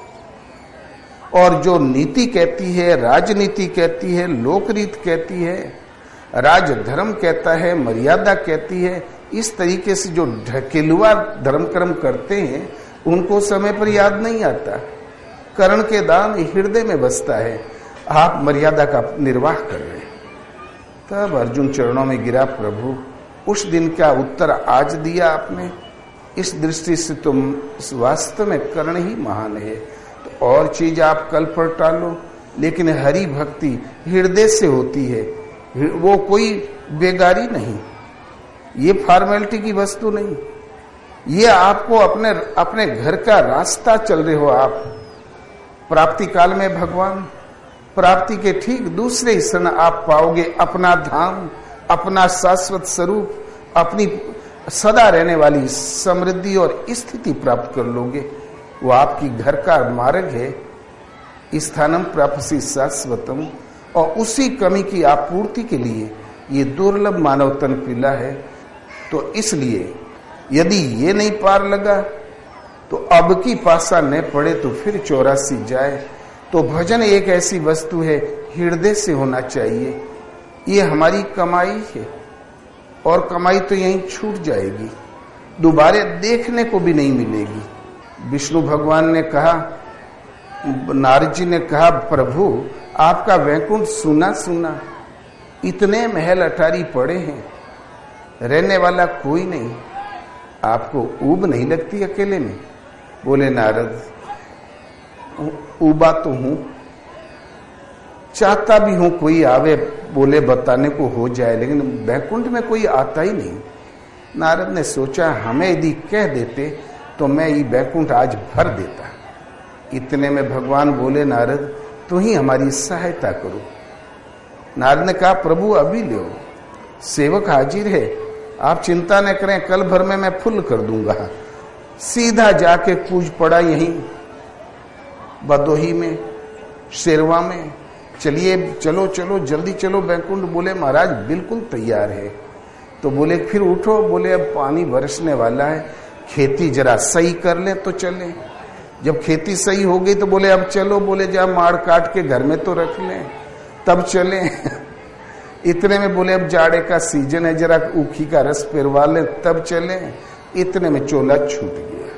और जो नीति कहती है, राजनीति कहती है, लोकरीत कहती है, राजधर्म कहता है, मर्यादा कहती है, इस तरीके से जो ढकेलुआ धर्म कर्म करते हैं उनको समय पर याद नहीं आता। कर्ण के दान हृदय में बसता है, आप मर्यादा का निर्वाह कर रहे हैं। तब अर्जुन चरणों में गिरा, प्रभु उस दिन का उत्तर आज दिया आपने। इस दृष्टि से तुम वास्तव में कर्ण ही महान है, तो और चीज आप कल पर टालो, लेकिन हरि भक्ति हृदय से होती है, वो कोई बेगारी नहीं, ये फॉर्मेलिटी की वस्तु नहीं, ये आपको अपने घर का रास्ता चल रहे हो आप। प्राप्ति काल में भगवान, प्राप्ति के ठीक दूसरे ही क्षण आप पाओगे अपना धाम, अपना शाश्वत स्वरूप, अपनी सदा रहने वाली समृद्धि और स्थिति प्राप्त कर लोगे। वो आपकी घर का मार्ग है, स्थानम प्राप्ति शाश्वतम, और उसी कमी की आपूर्ति के लिए ये दुर्लभ मानव तन पीला है। तो इसलिए यदि ये नहीं पार लगा तो अब की पासा न पड़े तो फिर 84 जाए। तो भजन एक ऐसी वस्तु है, हृदय से होना चाहिए। ये हमारी कमाई है, और कमाई तो यहीं छूट जाएगी, दोबारा देखने को भी नहीं मिलेगी। विष्णु भगवान ने कहा, नारद जी ने कहा, प्रभु आपका वैकुंठ सुना सुना, इतने महल अटारी पड़े हैं, रहने वाला कोई नहीं, आपको ऊब नहीं लगती अकेले में? बोले नारद, ऊबा तो हूं, चाहता भी हूं कोई आवे, बोले बताने को हो जाए, लेकिन वैकुंठ में कोई आता ही नहीं। नारद ने सोचा, हमें यदि कह देते तो मैं ये वैकुंठ आज भर देता। इतने में भगवान बोले, नारद तू ही हमारी सहायता करो। नारद ने कहा, प्रभु अभी लो, सेवक हाजिर है, आप चिंता न करें, कल भर में मैं फुल कर दूंगा। सीधा जाके कूद पड़ा यहीं बदोही में, शेरवा में, चलिए चलो चलो जल्दी चलो वैकुंठ। बोले महाराज बिल्कुल तैयार है। तो बोले फिर उठो, बोले अब पानी बरसने वाला है, खेती जरा सही कर ले तो चले। जब खेती सही हो गई तो बोले अब चलो, बोले जा माड़ काट के घर में तो रख लें तब चले। इतने में बोले अब जाड़े का सीजन है, जरा ऊखी का रस पिरवा ले तब चले। इतने में चोला छूट गया।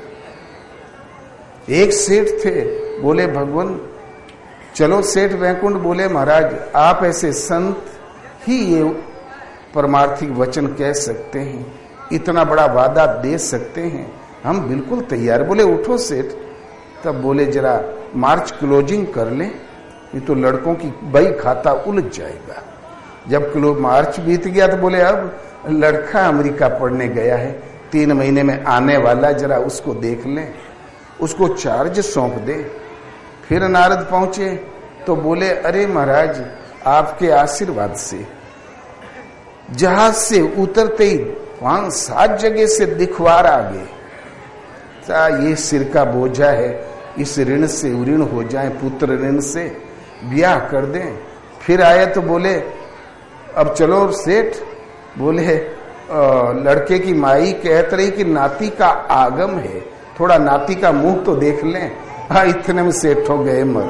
एक सेठ थे, बोले भगवान चलो सेठ वैकुंठ। बोले महाराज आप ऐसे संत ही ये परमार्थिक वचन कह सकते हैं, इतना बड़ा वादा दे सकते हैं, हम बिल्कुल तैयार। बोले उठो सेठ। तब बोले जरा मार्च क्लोजिंग कर ले, ये तो लड़कों की बही खाता उलझ जाएगा। जब मार्च बीत गया तो बोले अब लड़का अमेरिका पढ़ने गया है, 3 महीने में आने वाला, जरा उसको देख लें, उसको चार्ज सौंप दे। फिर नारद पहुंचे तो बोले अरे महाराज आपके आशीर्वाद से जहाज से उतरते ही 5-7 जगह से दिखवार आ गए, ये सिर का बोझा है, इस ऋण से ऋण हो जाए, पुत्र ऋण से ब्याह कर दें। फिर आए तो बोले अब चलो सेठ। बोले लड़के की माई कहत रही कि नाती का आगम है, थोड़ा नाती का मुंह तो देख लें। हाँ, इतने में सेठ हो गए मर।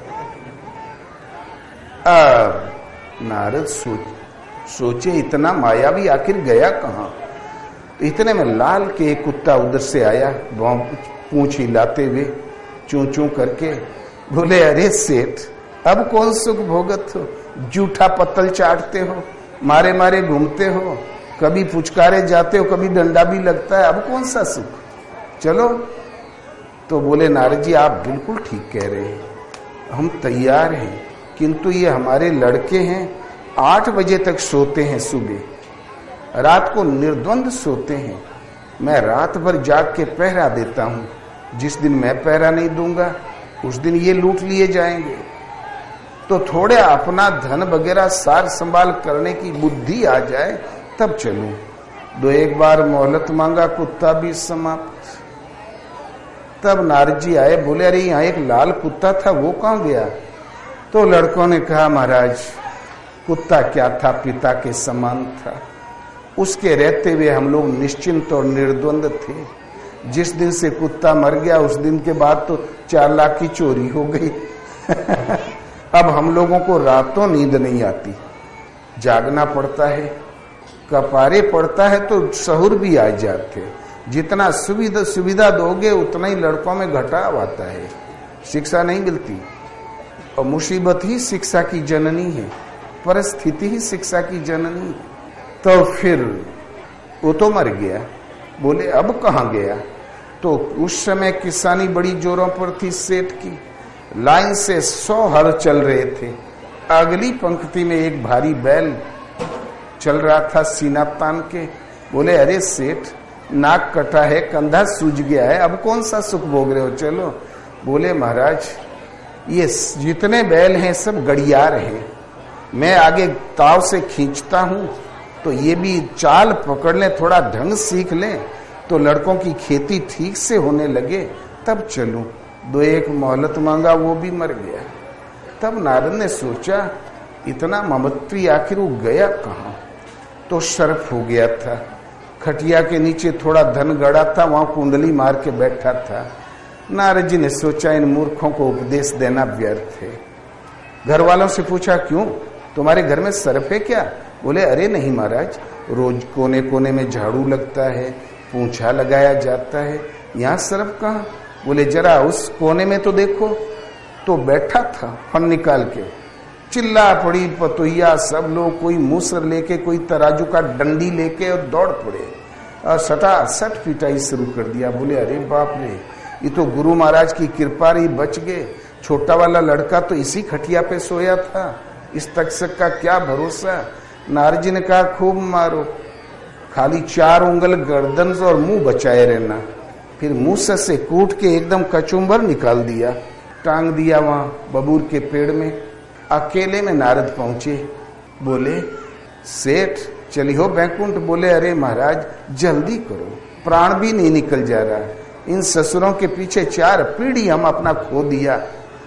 नारद सोचे इतना मायावी आखिर गया कहाँ। इतने में लाल के एक कुत्ता उधर से आया, पूंछ हिलाते हुए चूं चूं करके। बोले अरे सेठ अब कौन सुख भोगत हो, जूठा पत्तल चाटते हो, मारे मारे घूमते हो, कभी पुचकारे जाते हो, कभी डंडा भी लगता है, अब कौन सा सुख, चलो। तो बोले नारद जी आप बिल्कुल ठीक कह रहे हैं, हम तैयार हैं, किंतु ये हमारे लड़के हैं, 8 बजे तक सोते हैं, सुबह रात को निर्द्वंद सोते हैं। मैं रात भर जाग के पहरा देता हूं, जिस दिन मैं पहरा नहीं दूंगा उस दिन ये लूट लिए जाएंगे। तो थोड़े अपना धन वगैरह सार संभाल करने की बुद्धि आ जाए तब चलूं। 2-1 बार मोहलत मांगा, कुत्ता भी समाप्त। तब नारद जी आए, बोले अरे यहाँ एक लाल कुत्ता था, वो कहाँ गया? तो लड़कों ने कहा महाराज कुत्ता क्या था, पिता के समान था, उसके रहते हुए हम लोग निश्चिंत और निर्द्वंद थे। जिस दिन से कुत्ता मर गया उस दिन के बाद तो 4 लाख की चोरी हो गई। अब हम लोगों को रातों नींद नहीं आती, जागना पड़ता है, कपारे पड़ता है तो सहूर भी आ जाते। जितना सुविधा दोगे उतना ही लड़कों में घटाव आता है, शिक्षा नहीं मिलती। और मुसीबत ही शिक्षा की जननी है, परिस्थिति ही शिक्षा की जननी है। तो फिर वो तो मर गया। बोले अब कहाँ गया? तो उस समय किसानी बड़ी जोरों पर थी सेठ की, लाइन से 100 हल चल रहे थे। अगली पंक्ति में एक भारी बैल चल रहा था सीना तान के। बोले अरे सेठ नाक कटा है, कंधा सूज गया है, अब कौन सा सुख भोग रहे हो, चलो। बोले महाराज ये जितने बैल हैं सब गड़ियार हैं, मैं आगे ताव से खींचता हूं तो ये भी चाल पकड़ ले, थोड़ा ढंग सीख ले तो लड़कों की खेती ठीक से होने लगे तब चलूं। 2-1 मोहलत मांगा, वो भी मर गया। तब नारद ने सोचा इतना ममत्वी आखिर वो गया कहाँ? तो सर्प हो गया था, खटिया के नीचे थोड़ा धन गड़ा था, वहां कुंडली मार के बैठा था। नारद जी ने सोचा इन मूर्खों को उपदेश देना व्यर्थ है। घर वालों से पूछा क्यों, तुम्हारे घर में सर्प है क्या? बोले अरे नहीं महाराज, रोज कोने कोने में झाड़ू लगता है, पूंछा लगाया जाता है, यहाँ सर्प कहाँ? बोले जरा उस कोने में तो देखो। तो बैठा था फन निकाल के, चिल्ला पड़ी पतोहिया, सब लोग कोई मूसर लेके, कोई तराजू का डंडी लेके और दौड़ पड़े और सटासट पिटाई शुरू कर दिया। बोले अरे बाप रे, ये तो गुरु महाराज की कृपा रही, बच गए। छोटा वाला लड़का तो इसी खटिया पे सोया था, इस तक्षक का क्या भरोसा। नारद जी ने कहा खूब मारो, खाली 4 उंगल गर्दन और मुंह बचाए रहना। फिर मुंह से कूट के एकदम कचुम्बर निकाल दिया, टांग दिया वहां बबूर के पेड़ में। अकेले में नारद पहुंचे, बोले सेठ चली हो बैकुंठ? बोले अरे महाराज जल्दी करो, प्राण भी नहीं निकल जा रहा, इन ससुरों के पीछे 4 पीढ़ी हम अपना खो दिया,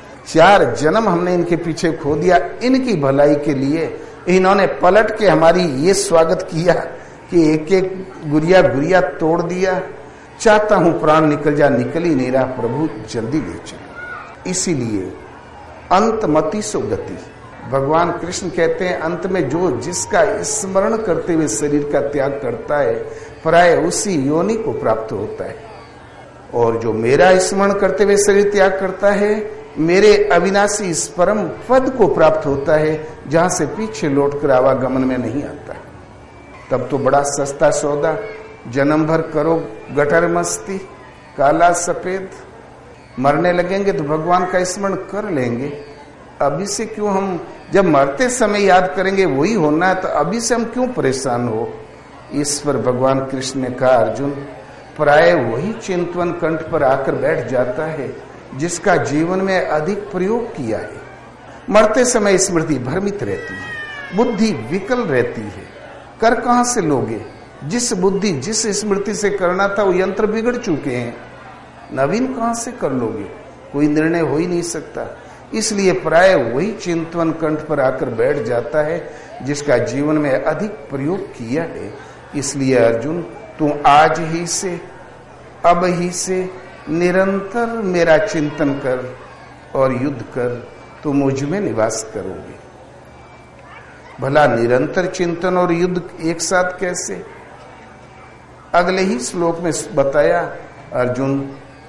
4 जन्म हमने इनके पीछे खो दिया। इनकी भलाई के लिए इन्होंने पलट के हमारी ये स्वागत किया कि एक एक गुरिया तोड़ दिया। चाहता हूं प्राण निकल जा, निकल ही नहीं रहा, प्रभु जल्दी ले चलो। इसीलिए अंत मति सो गति, भगवान कृष्ण कहते हैं अंत में जो जिसका स्मरण करते हुए शरीर का त्याग करता है प्राय उसी योनि को प्राप्त होता है, और जो मेरा स्मरण करते हुए शरीर त्याग करता है मेरे अविनाशी इस परम पद को प्राप्त होता है, जहां से पीछे लौटकर आवागमन में नहीं आता। तब तो बड़ा सस्ता सौदा, जन्म भर करो गटर मस्ती, काला सफेद, मरने लगेंगे तो भगवान का स्मरण कर लेंगे, अभी से क्यों हम, जब मरते समय याद करेंगे वही होना है, तो अभी से हम क्यों परेशान हो। इस पर भगवान कृष्ण ने कहा, अर्जुन प्राय वही चिंतवन कंठ पर आकर बैठ जाता है जिसका जीवन में अधिक प्रयोग किया है। मरते समय स्मृति भ्रमित रहती है, बुद्धि विकल रहती है, कर कहां से लोगे। जिस बुद्धि जिस स्मृति से करना था वो यंत्र बिगड़ चुके हैं, नवीन कहां से कर लोगे, कोई निर्णय हो ही नहीं सकता। इसलिए प्राय वही चिंतवन कंठ पर आकर बैठ जाता है जिसका जीवन में अधिक प्रयोग किया है। इसलिए अर्जुन तू आज ही से, अब ही से निरंतर मेरा चिंतन कर और युद्ध कर, तो मुझ में निवास करोगे। भला निरंतर चिंतन और युद्ध एक साथ कैसे? अगले ही श्लोक में बताया, अर्जुन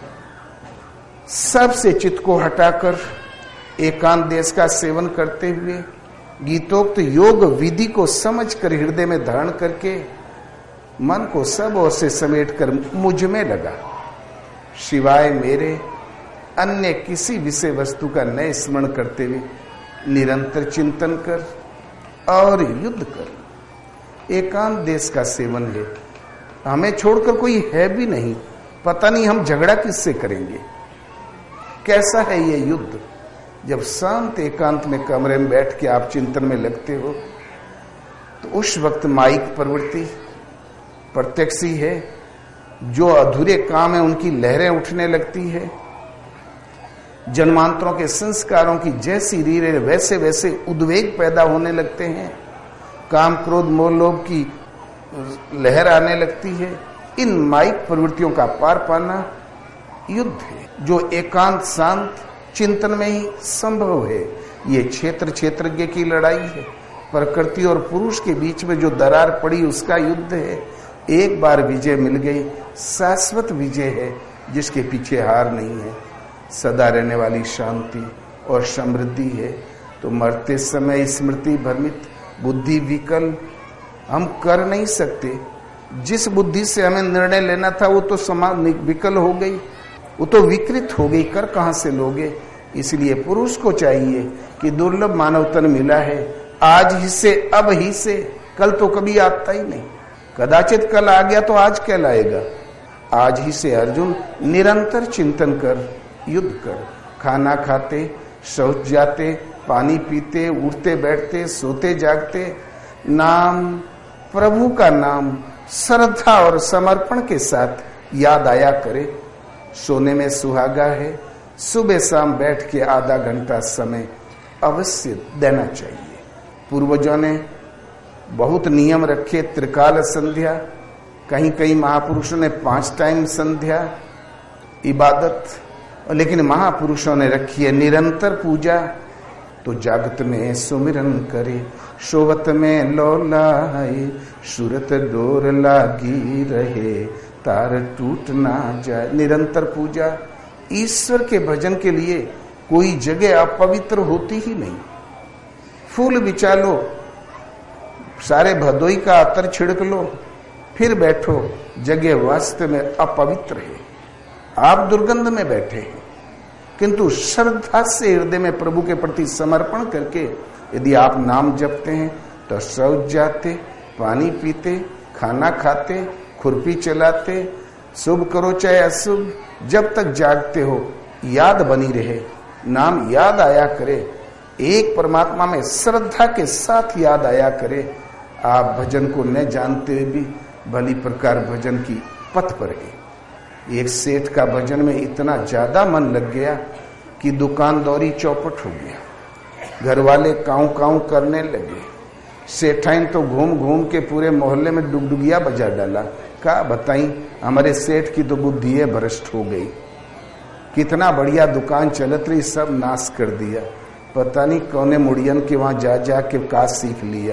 सबसे चित्त को हटाकर एकांत देश का सेवन करते हुए गीतोक्त योग विधि को समझकर हृदय में धारण करके मन को सब ओर से समेटकर मुझ में लगा, सिवाय मेरे अन्य किसी विषय वस्तु का नए स्मरण करते हुए निरंतर चिंतन कर और युद्ध कर। एकांत देश का सेवन है, हमें छोड़कर कोई है भी नहीं, पता नहीं हम झगड़ा किससे करेंगे। कैसा है ये युद्ध? जब शांत एकांत में कमरे में बैठ के आप चिंतन में लगते हो तो उस वक्त माइक प्रवृत्ति प्रत्यक्ष ही है, जो अधूरे काम है उनकी लहरें उठने लगती है। जन्मांतरों के संस्कारों की जैसी रीढ़ वैसे वैसे उद्वेग पैदा होने लगते हैं, काम क्रोध मोह लोभ की लहर आने लगती है। इन माइक प्रवृत्तियों का पार पाना युद्ध है, जो एकांत शांत चिंतन में ही संभव है। ये क्षेत्र क्षेत्रज्ञ की लड़ाई है, प्रकृति और पुरुष के बीच में जो दरार पड़ी उसका युद्ध है। एक बार विजय मिल गई, शाश्वत विजय है जिसके पीछे हार नहीं है, सदा रहने वाली शांति और समृद्धि है। तो मरते समय स्मृति भ्रमित, बुद्धि विकल, हम कर नहीं सकते। जिस बुद्धि से हमें निर्णय लेना था वो तो विकल हो गई, वो तो विकृत हो गई, कर कहां से लोगे। इसलिए पुरुष को चाहिए कि दुर्लभ मानव तन मिला है, आज ही से, अब ही से, कल तो कभी आता ही नहीं, कदाचित कल आ गया तो आज कहलाएगा। आज ही से अर्जुन निरंतर चिंतन कर, युद्ध कर। खाना खाते, शौच जाते, पानी पीते, उठते बैठते, सोते जागते, नाम, प्रभु का नाम श्रद्धा और समर्पण के साथ याद आया करे। सोने में सुहागा है, सुबह शाम बैठ के आधा घंटा समय अवश्य देना चाहिए। पूर्वजों ने बहुत नियम रखे, त्रिकाल संध्या, कहीं कहीं महापुरुषों ने 5 टाइम संध्या इबादत, लेकिन महापुरुषों ने रखी है निरंतर पूजा। तो जागत में सुमिरन करे, सोवत में लौलाए, सूरत डोर लागी रहे, तार टूट ना जाए। निरंतर पूजा, ईश्वर के भजन के लिए कोई जगह अपवित्र होती ही नहीं। फूल बिछा लो, सारे भदोई का अतर छिड़क लो, फिर बैठो, जगह वास्तव में अपवित्र है, आप दुर्गंध में बैठे हैं। किंतु श्रद्धा से हृदय में प्रभु के प्रति समर्पण करके यदि आप नाम जपते हैं तो शौच जाते, पानी पीते, खाना खाते, खुरपी चलाते, शुभ करो चाहे अशुभ, जब तक जागते हो याद बनी रहे, नाम याद आया करे, एक परमात्मा में श्रद्धा के साथ याद आया करे। आप भजन को न जानते हुए भी भली प्रकार भजन की पथ पर है। एक सेठ का भजन में इतना ज्यादा मन लग गया कि दुकानदारी चौपट हो गया। घर वाले काऊ काऊ करने लगे। सेठाइन तो घूम घूम के पूरे मोहल्ले में डुगडुगिया बजा डाला। क्या बताई, हमारे सेठ की तो बुद्धि है भ्रष्ट हो गई। कितना बढ़िया दुकान चलत रही, सब नाश कर दिया। पता नहीं कौने मुड़ियन के वहां जा जा के का सीख लिया।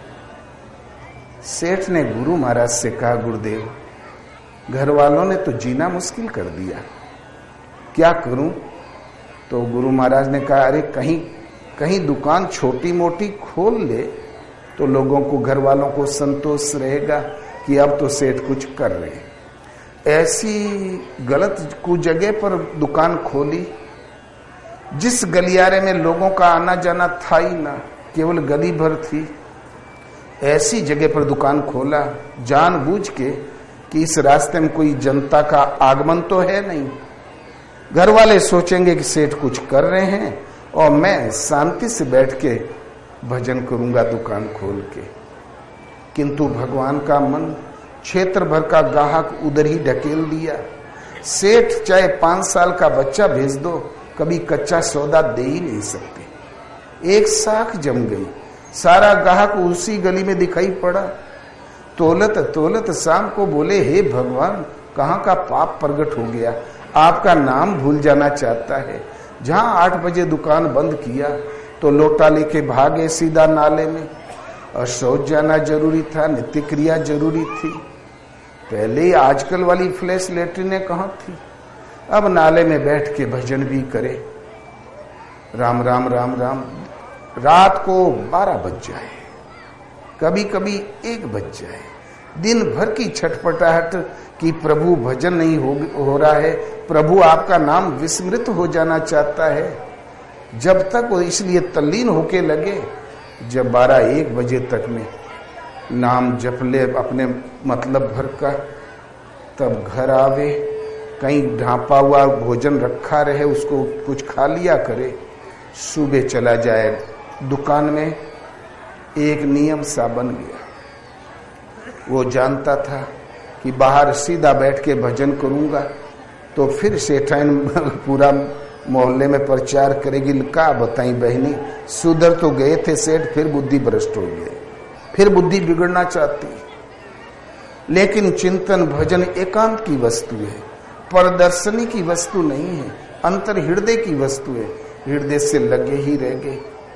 सेठ ने गुरु महाराज से कहा, गुरुदेव घर वालों ने तो जीना मुश्किल कर दिया, क्या करूं? तो गुरु महाराज ने कहा, अरे कहीं कहीं दुकान छोटी मोटी खोल ले तो लोगों को, घर वालों को संतोष रहेगा कि अब तो सेठ कुछ कर रहे हैं। ऐसी गलत कुछ जगह पर दुकान खोली जिस गलियारे में लोगों का आना जाना था ही ना, केवल गली भर थी, ऐसी जगह पर दुकान खोला जानबूझ के कि इस रास्ते में कोई जनता का आगमन तो है नहीं। घर वाले सोचेंगे कि सेठ कुछ कर रहे हैं और मैं शांति से बैठ के भजन करूंगा दुकान खोल के। किंतु भगवान का मन क्षेत्र भर का ग्राहक उधर ही ढकेल दिया। सेठ चाहे 5 साल का बच्चा भेज दो, कभी कच्चा सौदा दे ही नहीं सकते। एक साख जम गई, सारा ग्राहक उसी गली में दिखाई पड़ा। तोलत तोलत शाम को बोले, हे भगवान, कहाँ का पाप प्रगट हो गया, आपका नाम भूल जाना चाहता है। जहां 8 बजे दुकान बंद किया तो लोटा लेके भागे सीधा नाले में। और शौच जाना जरूरी था, नित्य क्रिया जरूरी थी। पहले ही आजकल वाली फ्लैश लेटरिनें कहाँ थी। अब नाले में बैठ के भजन भी करे, राम राम राम राम। रात को 12 बज जाए, कभी कभी 1 बज जाए। दिन भर की छटपटाहट कि प्रभु भजन नहीं हो रहा है, प्रभु आपका नाम विस्मृत हो जाना चाहता है। जब तक वो इसलिए तल्लीन होके लगे, जब 12-1 बजे तक में नाम जप ले अपने मतलब भर का, तब घर आवे, कहीं ढांपा हुआ भोजन रखा रहे उसको कुछ खा लिया करे, सुबह चला जाए दुकान में। एक नियम सा बन गया। वो जानता था कि बाहर सीधा बैठ के भजन करूंगा तो फिर सेठाइन पूरा मोहल्ले में प्रचार करेगी। का बताई बहनी, सुधर तो गए थे सेठ, फिर बुद्धि भ्रष्ट हो गए, फिर बुद्धि बिगड़ना चाहती। लेकिन चिंतन भजन एकांत की वस्तु है, प्रदर्शनी की वस्तु नहीं है, अंतर हृदय की वस्तु है। हृदय से लगे ही रह गए।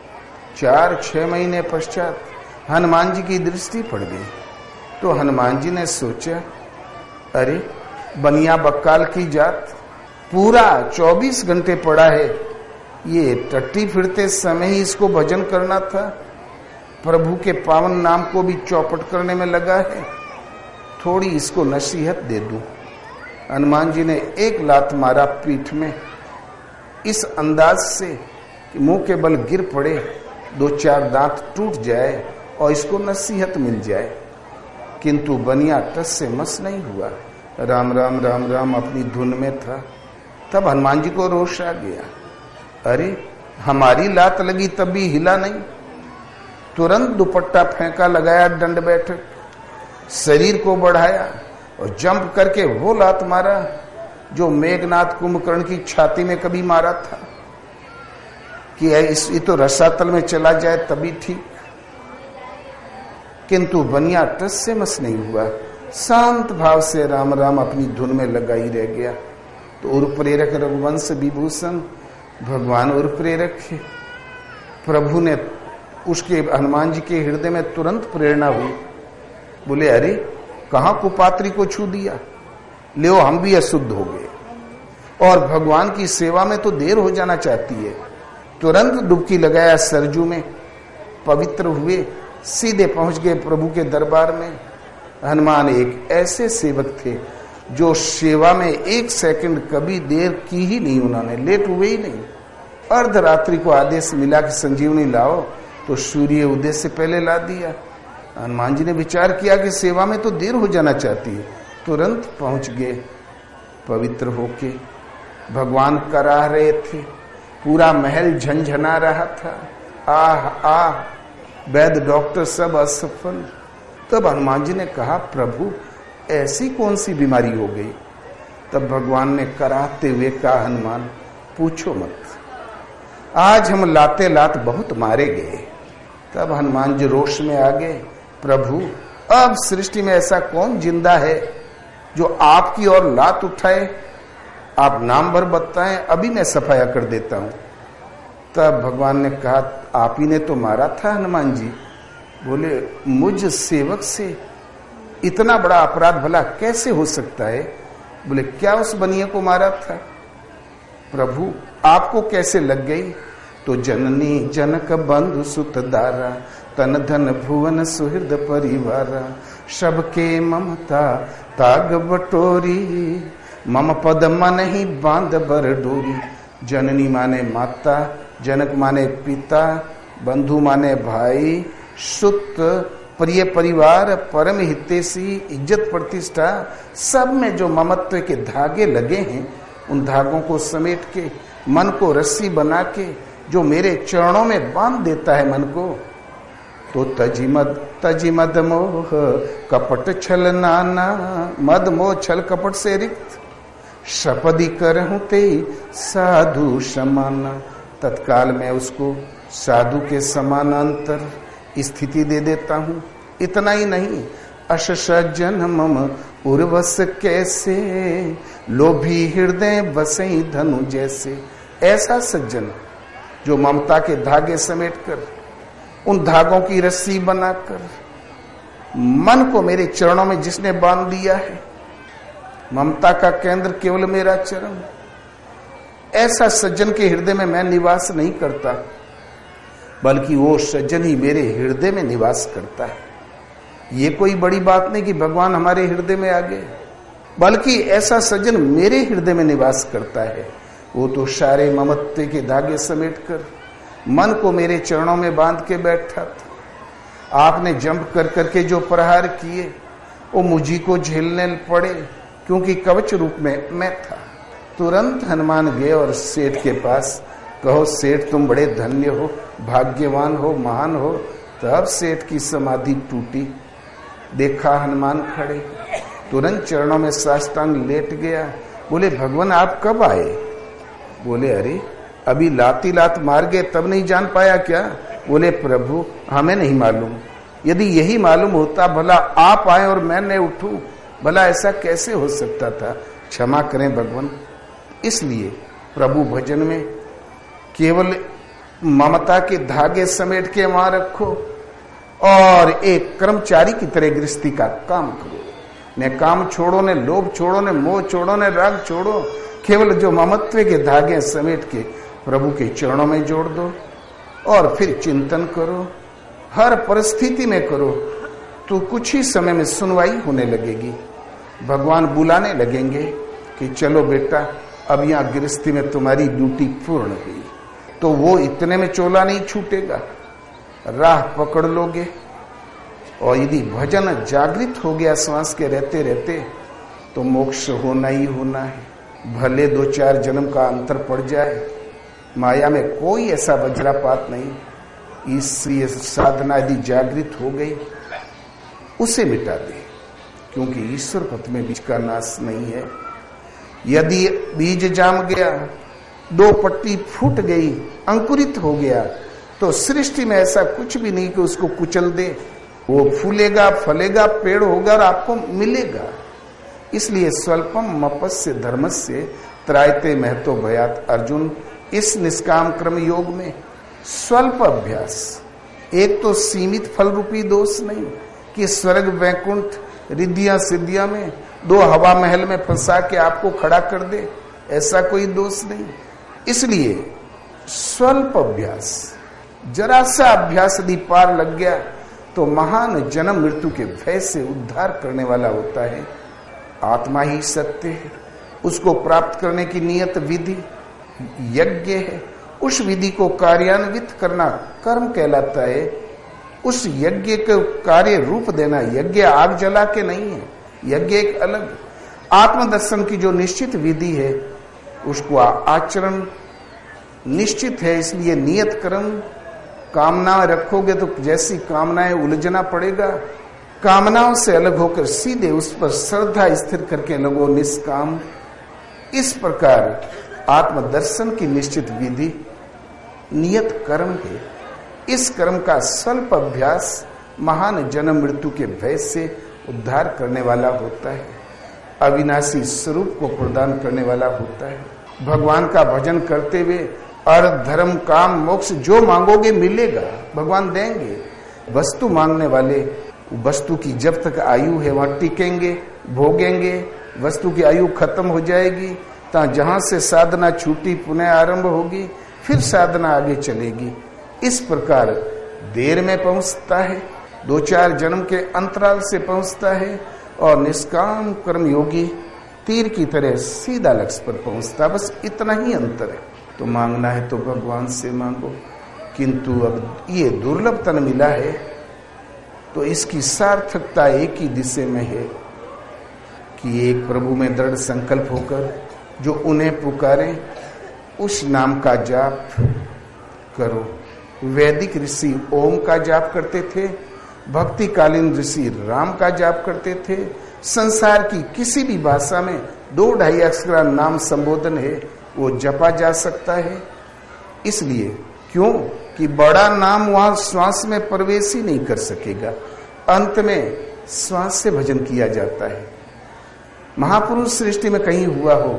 4-6 महीने पश्चात हनुमान जी की दृष्टि पड़ गई। तो हनुमान जी ने सोचा, अरे बनिया बक्काल की जात, पूरा 24 घंटे पड़ा है, ये टट्टी फिरते समय ही इसको भजन करना था, प्रभु के पावन नाम को भी चौपट करने में लगा है, थोड़ी इसको नसीहत दे दूं। हनुमान जी ने एक लात मारा पीठ में, इस अंदाज से कि मुंह के बल गिर पड़े, 2-4 दांत टूट जाए और इसको नसीहत मिल जाए। किंतु बनिया टस से मस नहीं हुआ, राम राम राम राम अपनी धुन में था। तब हनुमान जी को रोष आ गया, अरे हमारी लात लगी तब भी हिला नहीं। तुरंत दुपट्टा फेंका, लगाया दंड बैठक, शरीर को बढ़ाया और जंप करके वो लात मारा जो मेघनाथ कुंभकर्ण की छाती में कभी मारा था कि ये तो रसातल में चला जाए तभी ठीक। किंतु बनिया टस से मस नहीं हुआ, शांत भाव से राम राम अपनी धुन में लगा ही रह गया। तो उर प्रेरक रघुवंश विभूषण भगवान उर प्रेरक है। प्रभु ने उसके हनुमान जी के हृदय में तुरंत प्रेरणा हुई। बोले, अरे कहाँ कुपात्री को छू दिया, ले हम भी अशुद्ध हो गए और भगवान की सेवा में तो देर हो जाना चाहती है। तुरंत डुबकी लगाया सरजू में, पवित्र हुए, सीधे पहुंच गए प्रभु के दरबार में। हनुमान एक ऐसे सेवक थे जो सेवा में 1 सेकंड कभी देर की ही नहीं, उन्होंने लेट हुए ही नहीं। अर्धरात्रि को आदेश मिला कि संजीवनी लाओ, तो सूर्य उदय से पहले ला दिया। हनुमान जी ने विचार किया कि सेवा में तो देर हो जाना चाहती है, तुरंत पहुंच गए पवित्र होके। भगवान करा रहे थे, पूरा महल झंझना रहा था, आह आह, वैद्य डॉक्टर सब असफल। तब हनुमान जी ने कहा, प्रभु ऐसी कौन सी बीमारी हो गई? तब भगवान ने कराते हुए कहा, हनुमान पूछो मत, आज हम लाते लात बहुत मारे गए। तब हनुमान जी रोष में आ गए, प्रभु अब सृष्टि में ऐसा कौन जिंदा है जो आपकी ओर लात उठाए? आप नाम भर बताएं, अभी मैं सफाया कर देता हूं। तब भगवान ने कहा, आप ही ने तो मारा था हनुमान जी। बोले, मुझ सेवक से इतना बड़ा अपराध भला कैसे हो सकता है? बोले, क्या उस बनिया को मारा था? प्रभु आपको कैसे लग गई? तो जननी जनक बंधु सुत दारा, तन धन भुवन सुहृद परिवारा, सबके ममता ताग बटोरी, मम पद मन ही बांध बर डोरी, जननी माने माता, जनक माने पिता, बंधु माने भाई, सुत, प्रिय परिवार, परम हितैषी, इज्जत प्रतिष्ठा, सब में जो ममत्व के धागे लगे हैं, उन धागों को समेट के मन को रस्सी बना के जो मेरे चरणों में बांध देता है मन को, तो तजी मद मोह कपट छल नाना, मद मोह छल कपट से रिक्त, शपदी करहूं ते साधु समाना। तत्काल मैं उसको साधु के समानांतर स्थिति दे देता हूं। इतना ही नहीं, अश सज्जन मम उर्वस कैसे, लोभी हृदय बसई धनु जैसे। ऐसा सज्जन जो ममता के धागे समेटकर, उन धागों की रस्सी बनाकर मन को मेरे चरणों में जिसने बांध दिया है, ममता का केंद्र केवल मेरा चरण, ऐसा सज्जन के हृदय में मैं निवास नहीं करता, बल्कि वो सज्जन ही मेरे हृदय में निवास करता है। ये कोई बड़ी बात नहीं कि भगवान हमारे हृदय में आ गए, बल्कि ऐसा सज्जन मेरे हृदय में निवास करता है। वो तो सारे ममत्व के धागे समेटकर मन को मेरे चरणों में बांध के बैठा था। आपने जंप कर करके जो प्रहार किए वो मुझी को झेलने पड़े, क्योंकि कवच रूप में मैं था। तुरंत हनुमान गए और सेठ के पास, कहो सेठ तुम बड़े धन्य हो, भाग्यवान हो, महान हो। तब सेठ की समाधि टूटी, देखा हनुमान खड़े, तुरंत चरणों में साष्टांग लेट गया। बोले भगवान आप कब आए? बोले अरे अभी लाती लात मार गए तब नहीं जान पाया क्या? बोले प्रभु हमें नहीं मालूम, यदि यही मालूम होता भला आप आए और मैं न उठूं, भला ऐसा कैसे हो सकता था? क्षमा करें भगवान। इसलिए प्रभु भजन में केवल ममता के धागे समेट के वहां रखो और एक कर्मचारी की तरह गृहस्थी का काम करो। न काम छोड़ो, न लोभ छोड़ो, न मोह छोड़ो, न राग छोड़ो, केवल जो ममत्व के धागे समेट के प्रभु के चरणों में जोड़ दो और फिर चिंतन करो। हर परिस्थिति में करो तो कुछ ही समय में सुनवाई होने लगेगी। भगवान बुलाने लगेंगे कि चलो बेटा अब यहाँ गृहस्थी में तुम्हारी ड्यूटी पूर्ण हुई। तो वो इतने में चोला नहीं छूटेगा, राह पकड़ लोगे। और यदि भजन जागृत हो गया श्वास के रहते रहते तो मोक्ष होना ही होना है। भले 2-4 जन्म का अंतर पड़ जाए, माया में कोई ऐसा वज्रापात नहीं। इसलिए साधना यदि जागृत हो गई उसे मिटा दे, क्योंकि ईश्वर पथ में बीज का नाश नहीं है। यदि बीज जाम गया, 2 पट्टी फूट गई, अंकुरित हो गया, तो सृष्टि में ऐसा कुछ भी नहीं कि उसको कुचल दे। वो फूलेगा, फलेगा, पेड़ होगा और आपको मिलेगा। इसलिए स्वल्पम मपस्य धर्मस्य त्रायते महतो भयात। अर्जुन, इस निष्काम कर्म योग में स्वल्प अभ्यास, एक तो सीमित फल रूपी दोष नहीं कि स्वर्ग वैकुंठ रिद्धियां सिद्धियां में 2 हवा महल में फंसा के आपको खड़ा कर दे, ऐसा कोई दोष नहीं। इसलिए स्वल्प अभ्यास, जरा सा अभ्यास यदि पार लग गया तो महान जन्म मृत्यु के भय से उद्धार करने वाला होता है। आत्मा ही सत्य है, उसको प्राप्त करने की नियत विधि यज्ञ है। उस विधि को कार्यान्वित करना कर्म कहलाता है। उस यज्ञ को कार्य रूप देना, यज्ञ आग जला के नहीं है, यज्ञ एक अलग आत्मदर्शन की जो निश्चित विधि है उसको आचरण निश्चित है। इसलिए नियत कर्म, कामना रखोगे तो जैसी कामनाएं उलझना पड़ेगा। कामनाओं से अलग होकर सीधे उस पर श्रद्धा स्थिर करके लगो निष्काम। इस प्रकार आत्मदर्शन की निश्चित विधि नियत कर्म है। इस कर्म का स्वल्प अभ्यास महान जन्म मृत्यु के भय से उद्धार करने वाला होता है, अविनाशी स्वरूप को प्रदान करने वाला होता है। भगवान का भजन करते हुए अर्थ धर्म काम मोक्ष जो मांगोगे मिलेगा, भगवान देंगे। वस्तु मांगने वाले वस्तु की जब तक आयु है वहां टिकेंगे, भोगेंगे। वस्तु की आयु खत्म हो जाएगी तो जहां से साधना छूटी पुनः आरंभ होगी, फिर साधना आगे चलेगी। इस प्रकार देर में पहुंचता है, 2-4 जन्म के अंतराल से पहुंचता है, और निष्काम कर्म योगी तीर की तरह सीधा लक्ष्य पर पहुंचता। बस इतना ही अंतर है। तो मांगना है तो भगवान से मांगो, किंतु अब ये दुर्लभ तन मिला है तो इसकी सार्थकता एक ही दिशा में है कि एक प्रभु में दृढ़ संकल्प होकर जो उन्हें पुकारे उस नाम का जाप करो। वैदिक ऋषि ओम का जाप करते थे, भक्तिकालीन ऋषि राम का जाप करते थे। संसार की किसी भी भाषा में 2-2.5 अक्षर का नाम संबोधन है, वो जपा जा सकता है। इसलिए क्यों कि बड़ा नाम वहां श्वास में प्रवेश ही नहीं कर सकेगा, अंत में श्वास से भजन किया जाता है। महापुरुष सृष्टि में कहीं हुआ हो,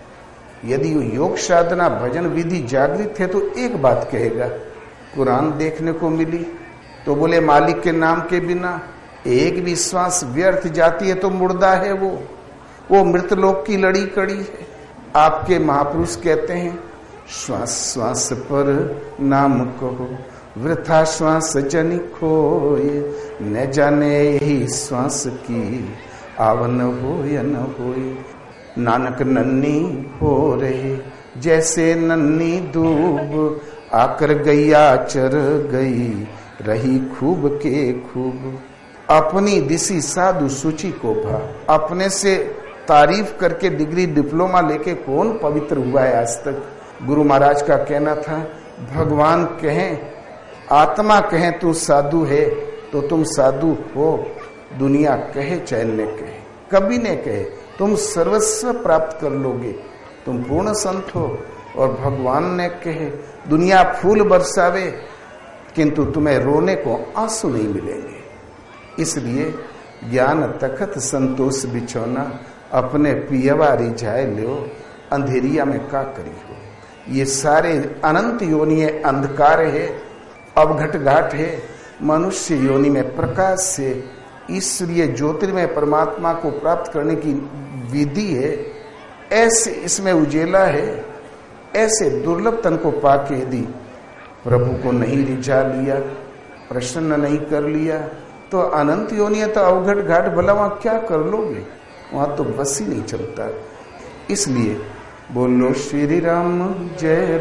यदि योग साधना भजन विधि जागृत है तो एक बात कहेगा, कुरान देखने को मिली तो बोले मालिक के नाम के बिना एक भी श्वास व्यर्थ जाती है तो मुर्दा है, वो मृतलोक की लड़ी कड़ी है। आपके महापुरुष कहते हैं श्वास श्वास पर नाम कहो, वृथा श्वास जनि खोए, न जाने ही श्वास की आवन हो या न होए। नानक नन्ही हो रहे जैसे नन्ही दूब, आकर गैया चर गई रही खूब के खूब। अपनी दिशी साधु सूची को भा, अपने से तारीफ करके डिग्री डिप्लोमा लेके कौन पवित्र हुआ है आज तक। गुरु महाराज का कहना था, भगवान कहें आत्मा कहें तू साधु है तो तुम साधु हो, दुनिया कहे चैन ने कहे कभी ने कहे तुम सर्वस्व प्राप्त कर लोगे, तुम पूर्ण संत हो। और भगवान ने कहे दुनिया फूल बरसावे किंतु तुम्हें रोने को आंसू नहीं मिलेंगे। इसलिए ज्ञान तखत संतोष बिछौना, अपने पियवा रिझाए लो, अंधेरिया में का करी हो। ये सारे अनंत योनि अंधकार है, अवघट घाट है, मनुष्य योनि में प्रकाश से इसलिए ज्योतिर्मय परमात्मा को प्राप्त करने की विधि है। ऐसे इसमें उजेला है। ऐसे दुर्लभ तन को पाके यदि प्रभु को नहीं रिझा लिया, प्रसन्न नहीं कर लिया, तो अनंत योनि तो अवघट घाट, भला वहां क्या कर लोगे, वहां तो बस ही नहीं चलता। इसलिए बोलो श्री राम जय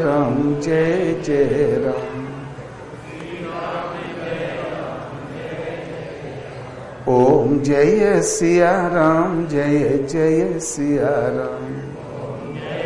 जय राम। ओम जय सिया राम, जय जय सिया राम।